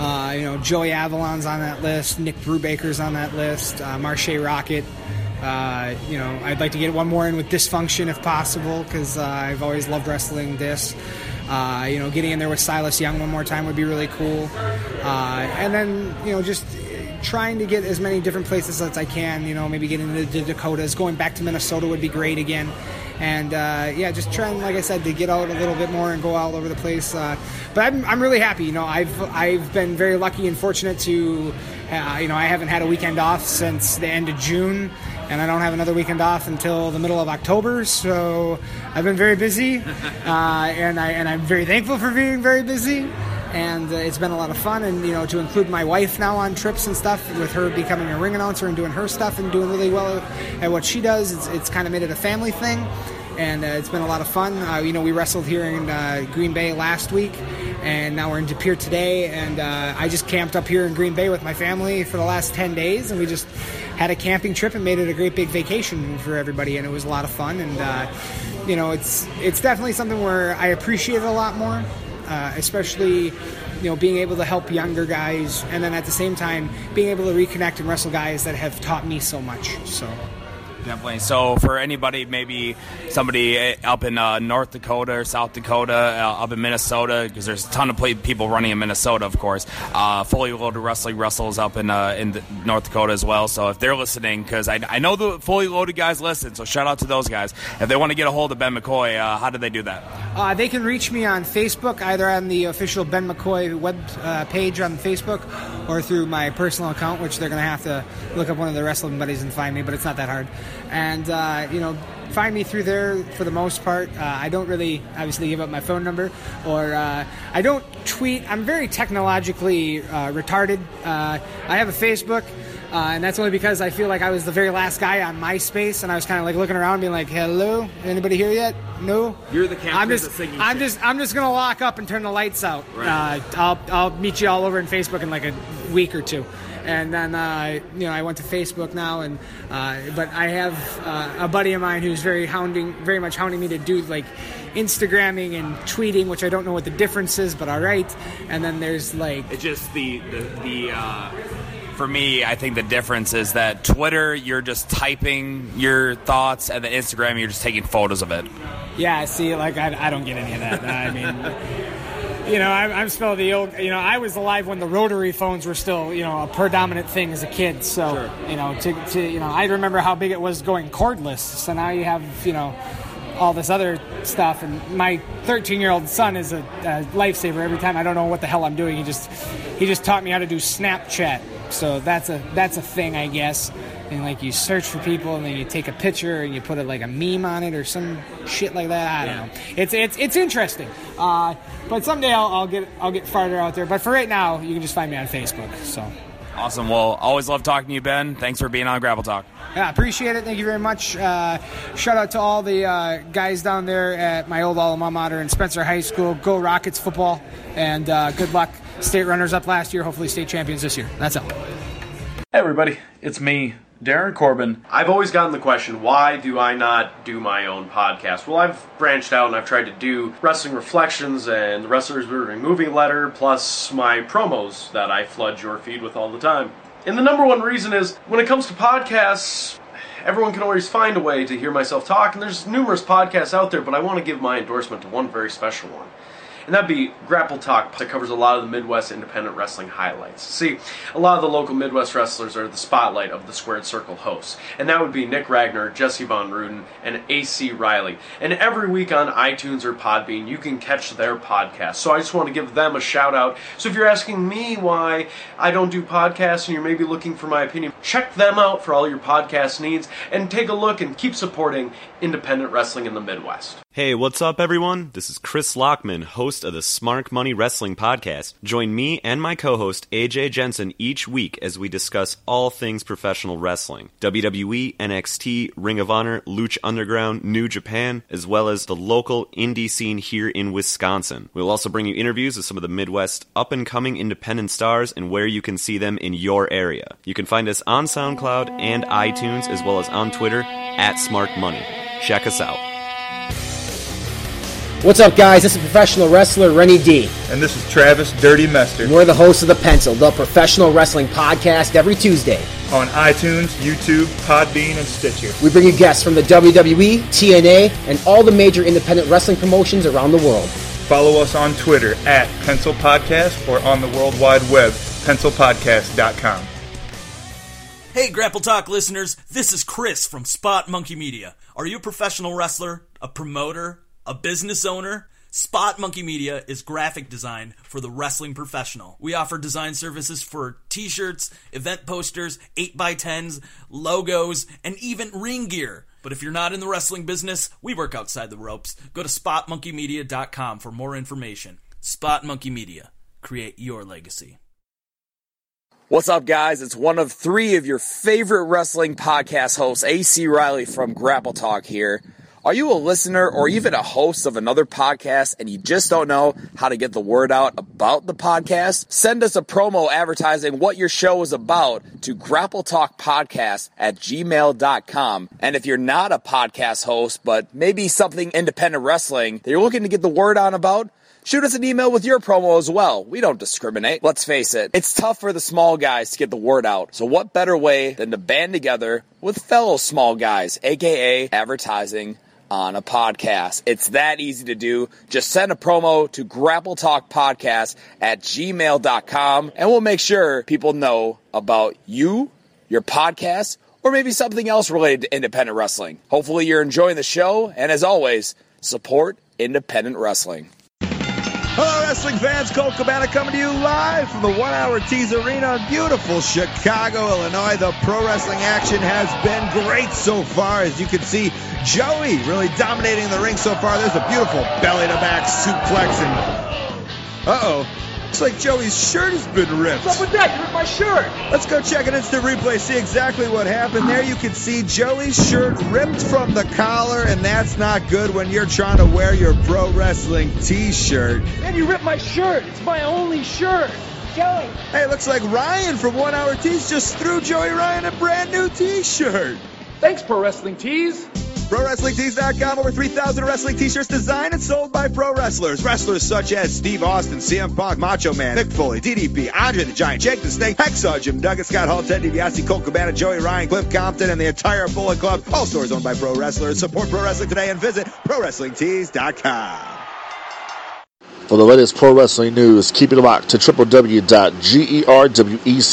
Joey Avalon's on that list. Nick Brubaker's on that list. Marche Rocket. I'd like to get one more in with Dysfunction if possible, because I've always loved wrestling Dis. Getting in there with Silas Young one more time would be really cool. And then, just trying to get as many different places as I can, maybe getting into the Dakotas. Going back to Minnesota would be great again. And, just trying, like I said, to get out a little bit more and go all over the place. But I'm really happy. I've been very lucky and fortunate to, I haven't had a weekend off since the end of June, and I don't have another weekend off until the middle of October. So I've been very busy, and I'm very thankful for being very busy. And it's been a lot of fun, and to include my wife now on trips and stuff, with her becoming a ring announcer and doing her stuff and doing really well at what she does, it's kind of made it a family thing, and it's been a lot of fun. We wrestled here in Green Bay last week, and now we're in De Pere today, and I just camped up here in Green Bay with my family for the last 10 days, and we just had a camping trip and made it a great big vacation for everybody, and it was a lot of fun. And it's definitely something where I appreciate it a lot more. Especially, being able to help younger guys, and then at the same time being able to reconnect and wrestle guys that have taught me so much. So definitely. So for anybody, maybe somebody up in North Dakota or South Dakota, up in Minnesota, because there's a ton of people running in Minnesota, of course. Fully Loaded Wrestling wrestles up in North Dakota as well. So if they're listening, because I know the Fully Loaded guys listen, so shout out to those guys. If they want to get a hold of Ben McCoy, how do they do that? They can reach me on Facebook, either on the official Ben McCoy web page on Facebook, or through my personal account, which they're going to have to look up one of the wrestling buddies and find me, but it's not that hard. And, find me through there for the most part. I don't really, obviously, give up my phone number, or I don't tweet. I'm very technologically retarded. I have a Facebook, and that's only because I feel like I was the very last guy on MySpace, and I was kind of like looking around being like, hello, anybody here yet? No? You're the captain I'm just going to lock up and turn the lights out. Right. I'll meet you all over in Facebook in like a week or two. And then, I went to Facebook now, and but I have a buddy of mine who's very much hounding me to do like Instagramming and tweeting, which I don't know what the difference is, but all right. And then there's like it's just the for me, I think the difference is that Twitter, you're just typing your thoughts, and then Instagram, you're just taking photos of it. Yeah, see, like I don't get any of that. I mean. I'm still the old. I was alive when the rotary phones were still, a predominant thing as a kid. So, sure. I remember how big it was going cordless. So now you have, all this other stuff. And my 13-year-old son is a lifesaver. Every time I don't know what the hell I'm doing, he just taught me how to do Snapchat. So that's a thing, I guess. And like you search for people, and then you take a picture and you put like a meme on it or some shit like that. I don't know. It's interesting. But someday I'll get farther out there. But for right now, you can just find me on Facebook. So awesome. Well, always love talking to you, Ben. Thanks for being on Grapple Talk. Yeah, appreciate it. Thank you very much. Shout out to all the guys down there at my old alma mater in Spencer High School. Go Rockets football, and good luck. State runners up last year, hopefully state champions this year. That's all. Hey everybody, it's me, Darren Corbin. I've always gotten the question, why do I not do my own podcast? Well, I've branched out and I've tried to do Wrestling Reflections and the Wrestlers Weary Movie Letter, plus my promos that I flood your feed with all the time. And the number one reason is, when it comes to podcasts, everyone can always find a way to hear myself talk, and there's numerous podcasts out there, but I want to give my endorsement to one very special one. And that'd be Grapple Talk, that covers a lot of the Midwest independent wrestling highlights. See, a lot of the local Midwest wrestlers are the spotlight of the Squared Circle hosts. And that would be Nick Ragnar, Jesse Von Ruden, and AC Riley. And every week on iTunes or Podbean, you can catch their podcast. So I just want to give them a shout out. So if you're asking me why I don't do podcasts and you're maybe looking for my opinion, check them out for all your podcast needs and take a look and keep supporting independent wrestling in the Midwest. Hey, what's up, everyone? This is Chris Lockman, host of the Smart Money Wrestling Podcast. Join me and my co-host, AJ Jensen, each week as we discuss all things professional wrestling. WWE, NXT, Ring of Honor, Lucha Underground, New Japan, as well as the local indie scene here in Wisconsin. We'll also bring you interviews with some of the Midwest up-and-coming independent stars and where you can see them in your area. You can find us on SoundCloud and iTunes, as well as on Twitter, @SmartMoney. Check us out. What's up, guys? This is professional wrestler Rennie D. And this is Travis Dirty Mester. And we're the hosts of The Pencil, the professional wrestling podcast, every Tuesday. On iTunes, YouTube, Podbean, and Stitcher. We bring you guests from the WWE, TNA, and all the major independent wrestling promotions around the world. Follow us on Twitter @Pencil Podcast or on the World Wide Web, pencilpodcast.com. Hey, Grapple Talk listeners, this is Chris from Spot Monkey Media. Are you a professional wrestler, a promoter, a business owner? Spot Monkey Media is graphic design for the wrestling professional. We offer design services for t-shirts, event posters, 8x10s, logos, and even ring gear. But if you're not in the wrestling business, we work outside the ropes. Go to spotmonkeymedia.com for more information. Spot Monkey Media. Create your legacy. What's up, guys? It's one of three of your favorite wrestling podcast hosts, AC Riley from Grapple Talk here. Are you a listener or even a host of another podcast and you just don't know how to get the word out about the podcast? Send us a promo advertising what your show is about to grappletalkpodcast@gmail.com. And if you're not a podcast host, but maybe something independent wrestling that you're looking to get the word on about, shoot us an email with your promo as well. We don't discriminate. Let's face it, it's tough for the small guys to get the word out. So what better way than to band together with fellow small guys, aka advertising on a podcast. It's that easy to do. Just send a promo to grappletalkpodcast@gmail.com and we'll make sure people know about you, your podcast, or maybe something else related to independent wrestling. Hopefully you're enjoying the show, and as always, support independent wrestling. Hello, wrestling fans. Colt Cabana coming to you live from the 1 Hour Tease Arena in beautiful Chicago, Illinois. The pro wrestling action has been great so far. As you can see, Joey really dominating the ring so far. There's a beautiful belly-to-back suplex. And uh-oh. Looks like Joey's shirt has been ripped. What's up with that? You ripped my shirt. Let's go check an instant replay, see exactly what happened. There you can see Joey's shirt ripped from the collar, and that's not good when you're trying to wear your pro wrestling t-shirt. Man, you ripped my shirt. It's my only shirt. Joey. Hey, looks like Ryan from 1 Hour Tees just threw Joey Ryan a brand new t-shirt. Thanks, Pro Wrestling Tees. ProWrestlingTees.com, over 3,000 wrestling t-shirts designed and sold by pro wrestlers. Wrestlers such as Steve Austin, CM Punk, Macho Man, Mick Foley, DDP, Andre the Giant, Jake the Snake, Hacksaw, Jim Duggan, Scott Hall, Ted DiBiase, Colt Cabana, Joey Ryan, Cliff Compton, and the entire Bullet Club. All stores owned by pro wrestlers. Support pro wrestling today and visit ProWrestlingTees.com. For the latest pro wrestling news, keep it locked to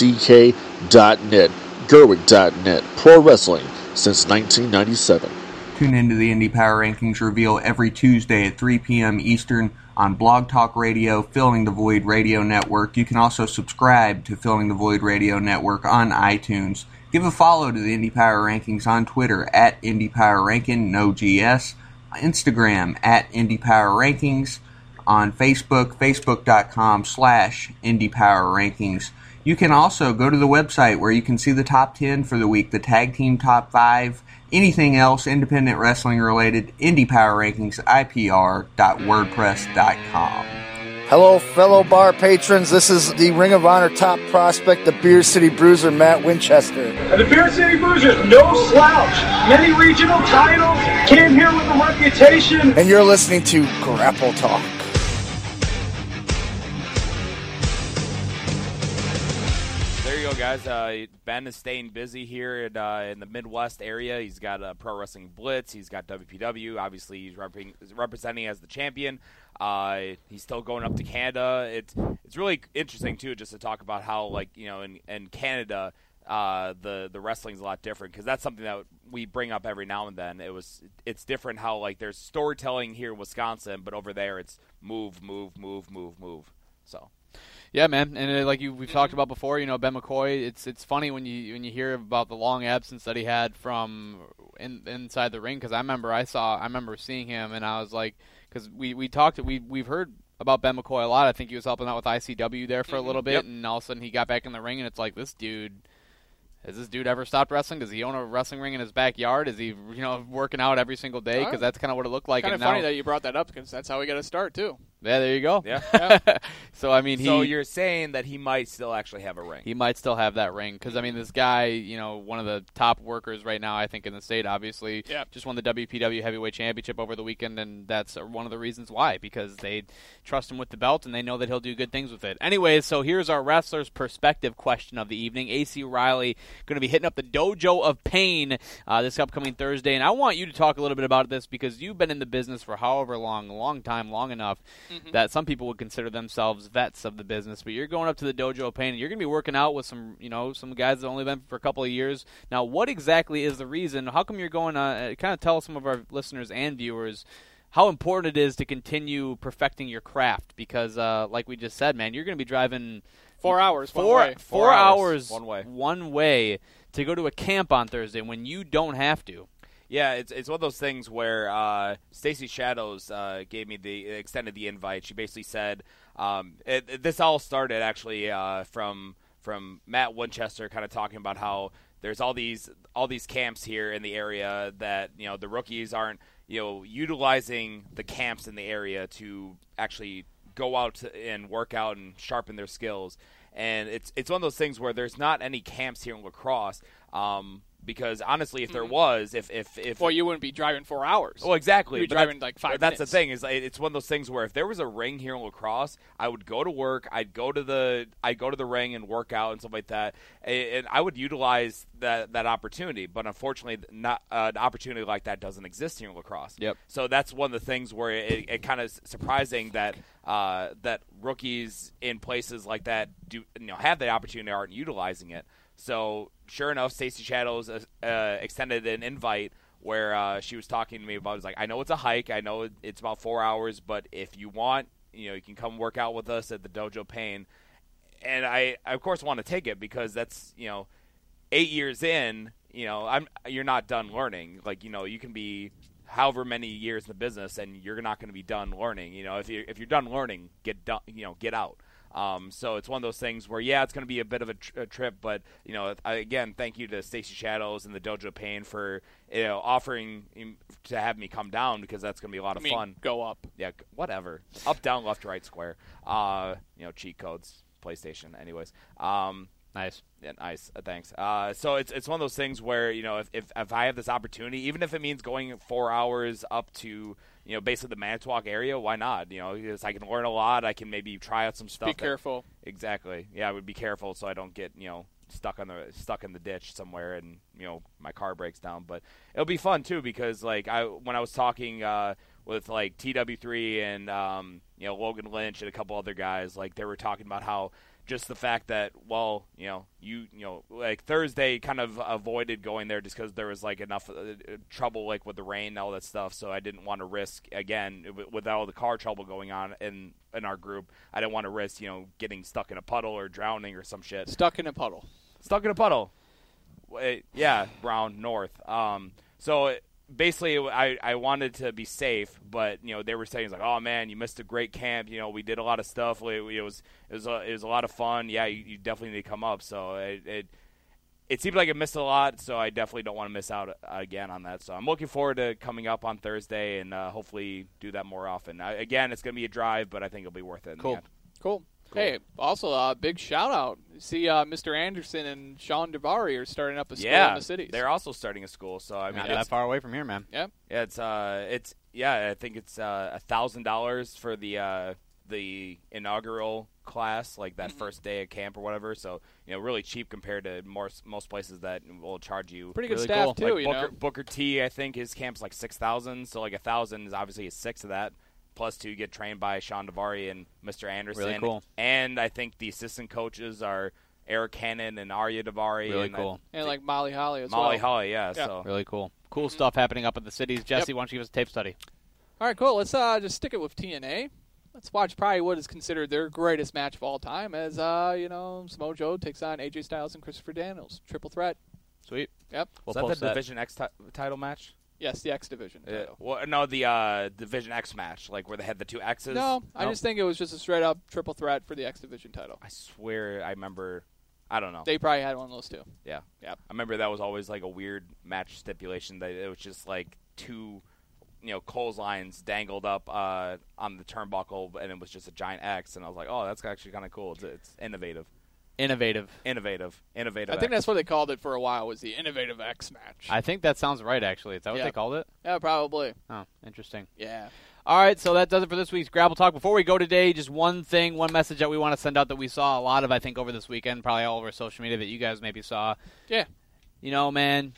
www.gerweck.net, Gerwick.net, pro wrestling since 1997. Tune into the Indie Power Rankings reveal every Tuesday at 3 p.m. Eastern on Blog Talk Radio, Filling the Void Radio Network. You can also subscribe to Filling the Void Radio Network on iTunes. Give a follow to the Indie Power Rankings on Twitter at Indie Power Ranking, no GS, Instagram at Indie Power Rankings, on Facebook, facebook.com/Indie Power Rankings. You can also go to the website where you can see the top 10 for the week, the tag team top 5, anything else independent wrestling related, Indie Power Rankings, IPR.wordpress.com. Hello, fellow bar patrons. This is the Ring of Honor top prospect, the Beer City Bruiser, Matt Winchester. And the Beer City Bruiser, no slouch. Many regional titles, came here with a reputation. And you're listening to Grapple Talk. There you go, guys. Ben is staying busy here in the Midwest area. He's got Pro Wrestling Blitz. He's got WPW. Obviously, he's representing as the champion. He's still going up to Canada. It's really interesting too, just to talk about how, like, you know, in Canada, the wrestling's a lot different, because that's something that we bring up every now and then. It's different how, like, there's storytelling here in Wisconsin, but over there it's move. So. Yeah, man, and like we've talked about before, you know, Ben McCoy. It's funny when you hear about the long absence that he had from inside the ring, because I remember seeing him, and I was like, because we've heard about Ben McCoy a lot. I think he was helping out with ICW there for a little bit, and all of a sudden he got back in the ring, and it's like, has this dude ever stopped wrestling? Does he own a wrestling ring in his backyard? Is he, you know, working out every single day? Because that's kind of what it looked like. Kind of funny that you brought that up, because that's how we got to start too. Yeah, there you go. Yeah. So, I mean, so you're saying that he might still actually have a ring? He might still have that ring, because, I mean, this guy, you know, one of the top workers right now, I think, in the state, obviously, just won the WPW Heavyweight Championship over the weekend, and that's one of the reasons why, because they trust him with the belt, and they know that he'll do good things with it. Anyways, so here's our wrestler's perspective question of the evening. AC Riley going to be hitting up the Dojo of Pain this upcoming Thursday, and I want you to talk a little bit about this, because you've been in the business for however long enough that some people would consider themselves vets of the business, but you're going up to the Dojo of Pain, and you're going to be working out with some guys that only been for a couple of years. Now, what exactly is the reason? How come you're going kind of tell some of our listeners and viewers how important it is to continue perfecting your craft, because like we just said, man, you're going to be driving 4 hours four hours one way to go to a camp on Thursday when you don't have to. Yeah, it's one of those things where Stacey Shadows extended the invite. She basically said this all started actually from Matt Winchester kind of talking about how there's all these camps here in the area that, you know, the rookies aren't, you know, utilizing the camps in the area to actually go out and work out and sharpen their skills. And it's one of those things where there's not any camps here in La Crosse. Because honestly, if there was, if well, you wouldn't be driving 4 hours. Well, exactly. You'd be driving like 5 minutes. That's the thing, is it's one of those things where if there was a ring here in La Crosse, I would go to work, I'd go to the ring and work out and stuff like that, and I would utilize that opportunity. But unfortunately, not an opportunity like that doesn't exist here in La Crosse. Yep. So that's one of the things where it kind of surprising that that rookies in places like that have the opportunity, aren't utilizing it. So sure enough, Stacey Shadows extended an invite where she was talking to me about, it was like, I know it's a hike, I know it's about 4 hours, but if you want, you know, you can come work out with us at the Dojo Pain. And I of course want to take it, because that's, you know, 8 years in, you know, you're not done learning. Like, you know, you can be however many years in the business and you're not going to be done learning. You know, if you're done learning, get out. So it's one of those things where, yeah, it's going to be a bit of a trip, but, you know, again, thank you to Stacey Shadows and the Dojo Pain for, you know, offering to have me come down, because that's going to be a lot of fun. Go up. Yeah, whatever. Up, down, left, right, square. You know, cheat codes, PlayStation. Anyways. Nice. Yeah, nice. Thanks. So it's one of those things where, you know, if I have this opportunity, even if it means going 4 hours up to, you know, basically the Manitowoc area, why not? You know, because I can learn a lot. I can maybe try out some stuff. Be careful. Exactly. Yeah, I would be careful so I don't get, you know, stuck in the ditch somewhere and, you know, my car breaks down. But it'll be fun too, because like when I was talking with like TW3 and you know, Logan Lynch and a couple other guys, like they were talking about how just the fact that, well, like Thursday kind of avoided going there just because there was like enough trouble like with the rain and all that stuff. So I didn't want to risk, again, with all the car trouble going on in our group, I didn't want to risk, getting stuck in a puddle or drowning or some shit. Stuck in a puddle. Yeah, Brown North. Basically, I wanted to be safe, but they were saying like, "Oh man, you missed a great camp. We did a lot of stuff. It was a lot of fun. Yeah, you definitely need to come up." So it seemed like I missed a lot. So I definitely don't want to miss out again on that. So I'm looking forward to coming up on Thursday and hopefully do that more often. Again, it's going to be a drive, but I think it'll be worth it. Cool. Hey, also big shout out. See, Mr. Anderson and Sean DeVary are starting up a school in the cities. They're also starting a school. So I mean, not that far away from here, man. Yeah. Yeah, I think it's $1,000 for the inaugural class, like that first day of camp or whatever. So really cheap compared to most places that will charge you. Pretty good really staff cool. too. Like Booker T, I think his camp's like $6,000. So like $1,000 is obviously a sixth of that. Plus, to get trained by Sean DeVary and Mr. Anderson. Really cool. And I think the assistant coaches are Eric Cannon and Arya DeVary. Really cool. And like Molly Holly as well. Molly Holly, yeah. So really cool. Cool stuff happening up at the cities. Jesse, why don't you give us a tape study? All right, cool. Let's just stick it with TNA. Let's watch probably what is considered their greatest match of all time as, Samoa Joe takes on AJ Styles and Christopher Daniels. Triple threat. Sweet. Yep. Is that the Division X title match? Yes, the X Division title. The Division X match, like where they had the two X's. No, I just think it was just a straight-up triple threat for the X Division title. I swear I remember. I don't know. They probably had one of those, too. Yeah. I remember that was always like a weird match stipulation that it was just like two, clotheslines dangled up on the turnbuckle, and it was just a giant X, and I was like, oh, that's actually kind of cool. It's innovative. Innovative. I think that's what they called it for a while, was the Innovative X match. I think that sounds right, actually. Is that what they called it? Yeah, probably. Oh, interesting. Yeah. All right, so that does it for this week's Grapple Talk. Before we go today, just one message that we want to send out that we saw a lot of, I think, over this weekend, probably all over social media that you guys maybe saw. Yeah. Man,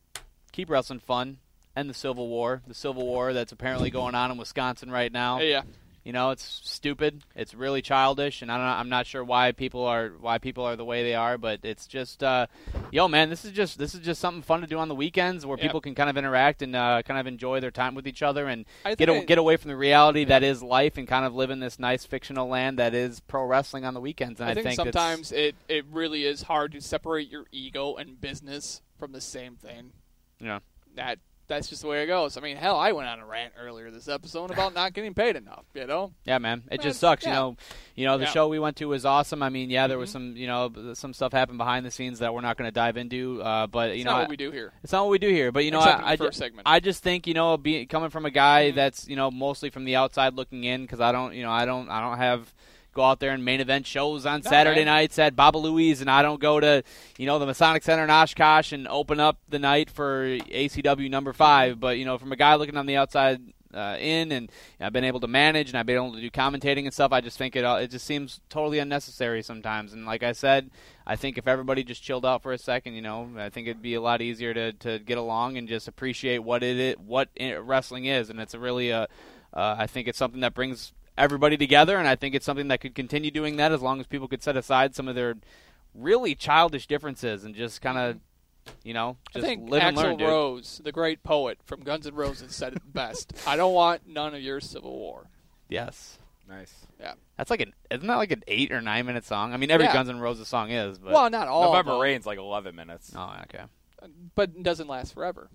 keep wrestling fun. End the Civil War. The Civil War that's apparently going on in Wisconsin right now. Yeah. It's stupid. It's really childish, and I'm not sure why people are the way they are. But it's just, man, this is just something fun to do on the weekends where people can kind of interact and kind of enjoy their time with each other and get away from the reality that is life and kind of live in this nice fictional land that is pro wrestling on the weekends. And I think sometimes it really is hard to separate your ego and business from the same thing. Yeah. That's just the way it goes. I mean, hell, I went on a rant earlier this episode about not getting paid enough, Yeah, man. It just sucks, The show we went to was awesome. I mean, there was some, some stuff happened behind the scenes that we're not going to dive into, but it's not what we do here. It's not what we do here, but I just think, coming from a guy that's, mostly from the outside looking in, because I don't have go out there and main event shows on Saturday nights at Baba Louie's, and I don't go to, the Masonic Center in Oshkosh and open up the night for ACW number 5. But, from a guy looking on the outside in, and I've been able to manage, and I've been able to do commentating and stuff, I just think it just seems totally unnecessary sometimes. And like I said, I think if everybody just chilled out for a second, I think it'd be a lot easier to get along and just appreciate what wrestling is. And it's I think it's something that brings everybody together, and I think it's something that could continue doing that as long as people could set aside some of their really childish differences and just kind of, just I think live and learn, Axl Rose, the great poet from Guns N' Roses, said it best. I don't want none of your Civil War. Yes. Nice. Yeah. Isn't that like an 8 or 9 minute song? I mean, every Guns N' Roses song is, but well, not all. November Rain's like 11 minutes. Oh, okay. But it doesn't last forever.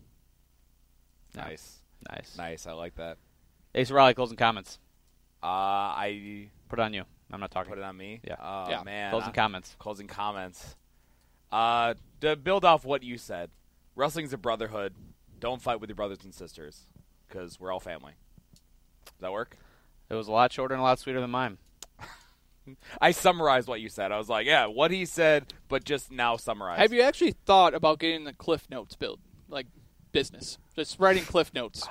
Nice. I like that. Ace O'Reilly, closing comments. I put it on you. I'm not talking. Put it on me? Yeah. Man. Closing comments. Closing comments. To build off what you said, wrestling's a brotherhood. Don't fight with your brothers and sisters, because we're all family. Does that work? It was a lot shorter and a lot sweeter than mine. I summarized what you said. I was like, yeah, what he said, but just now summarized. Have you actually thought about getting the Cliff Notes build, like business? Just writing Cliff Notes.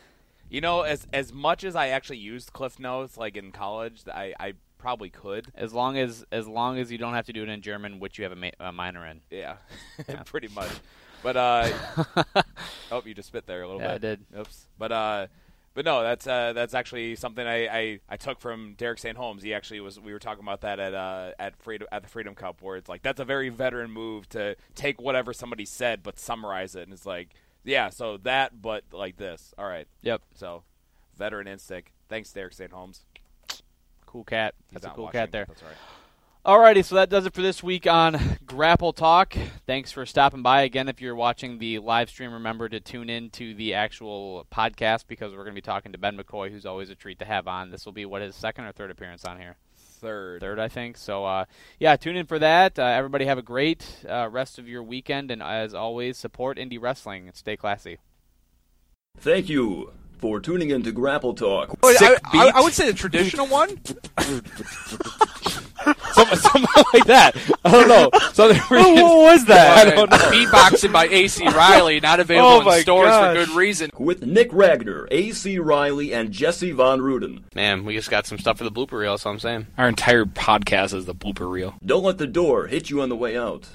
As much as I actually used Cliff Notes, like in college, I probably could. As long as you don't have to do it in German, which you have a minor in. Yeah. Pretty much. But oh, you just spit there a little bit. Yeah, I did. Oops. But But no, that's actually something I took from Derek St. Holmes. He actually we were talking about that at the Freedom Cup, where it's like that's a very veteran move to take whatever somebody said but summarize it, and it's like, yeah, so that, but like this. All right. Yep. So, veteran instinct. Thanks, Derek St. Holmes. Cool cat. That's a cool cat there. That's right. Alrighty, so that does it for this week on Grapple Talk. Thanks for stopping by. Again, if you're watching the live stream, remember to tune in to the actual podcast because we're going to be talking to Ben McCoy, who's always a treat to have on. This will be, his second or third appearance on here? Third, I think. So, tune in for that. Everybody have a great rest of your weekend, and as always, support indie wrestling and stay classy. Thank you for tuning in to Grapple Talk. I would say the traditional one. Something like that. I don't know. What was that? I don't know. Beatboxing by A.C. Riley, not available in stores for good reason. With Nick Ragnar, A.C. Riley, and Jesse Von Ruden. Man, we just got some stuff for the blooper reel, that's all I'm saying. Our entire podcast is the blooper reel. Don't let the door hit you on the way out.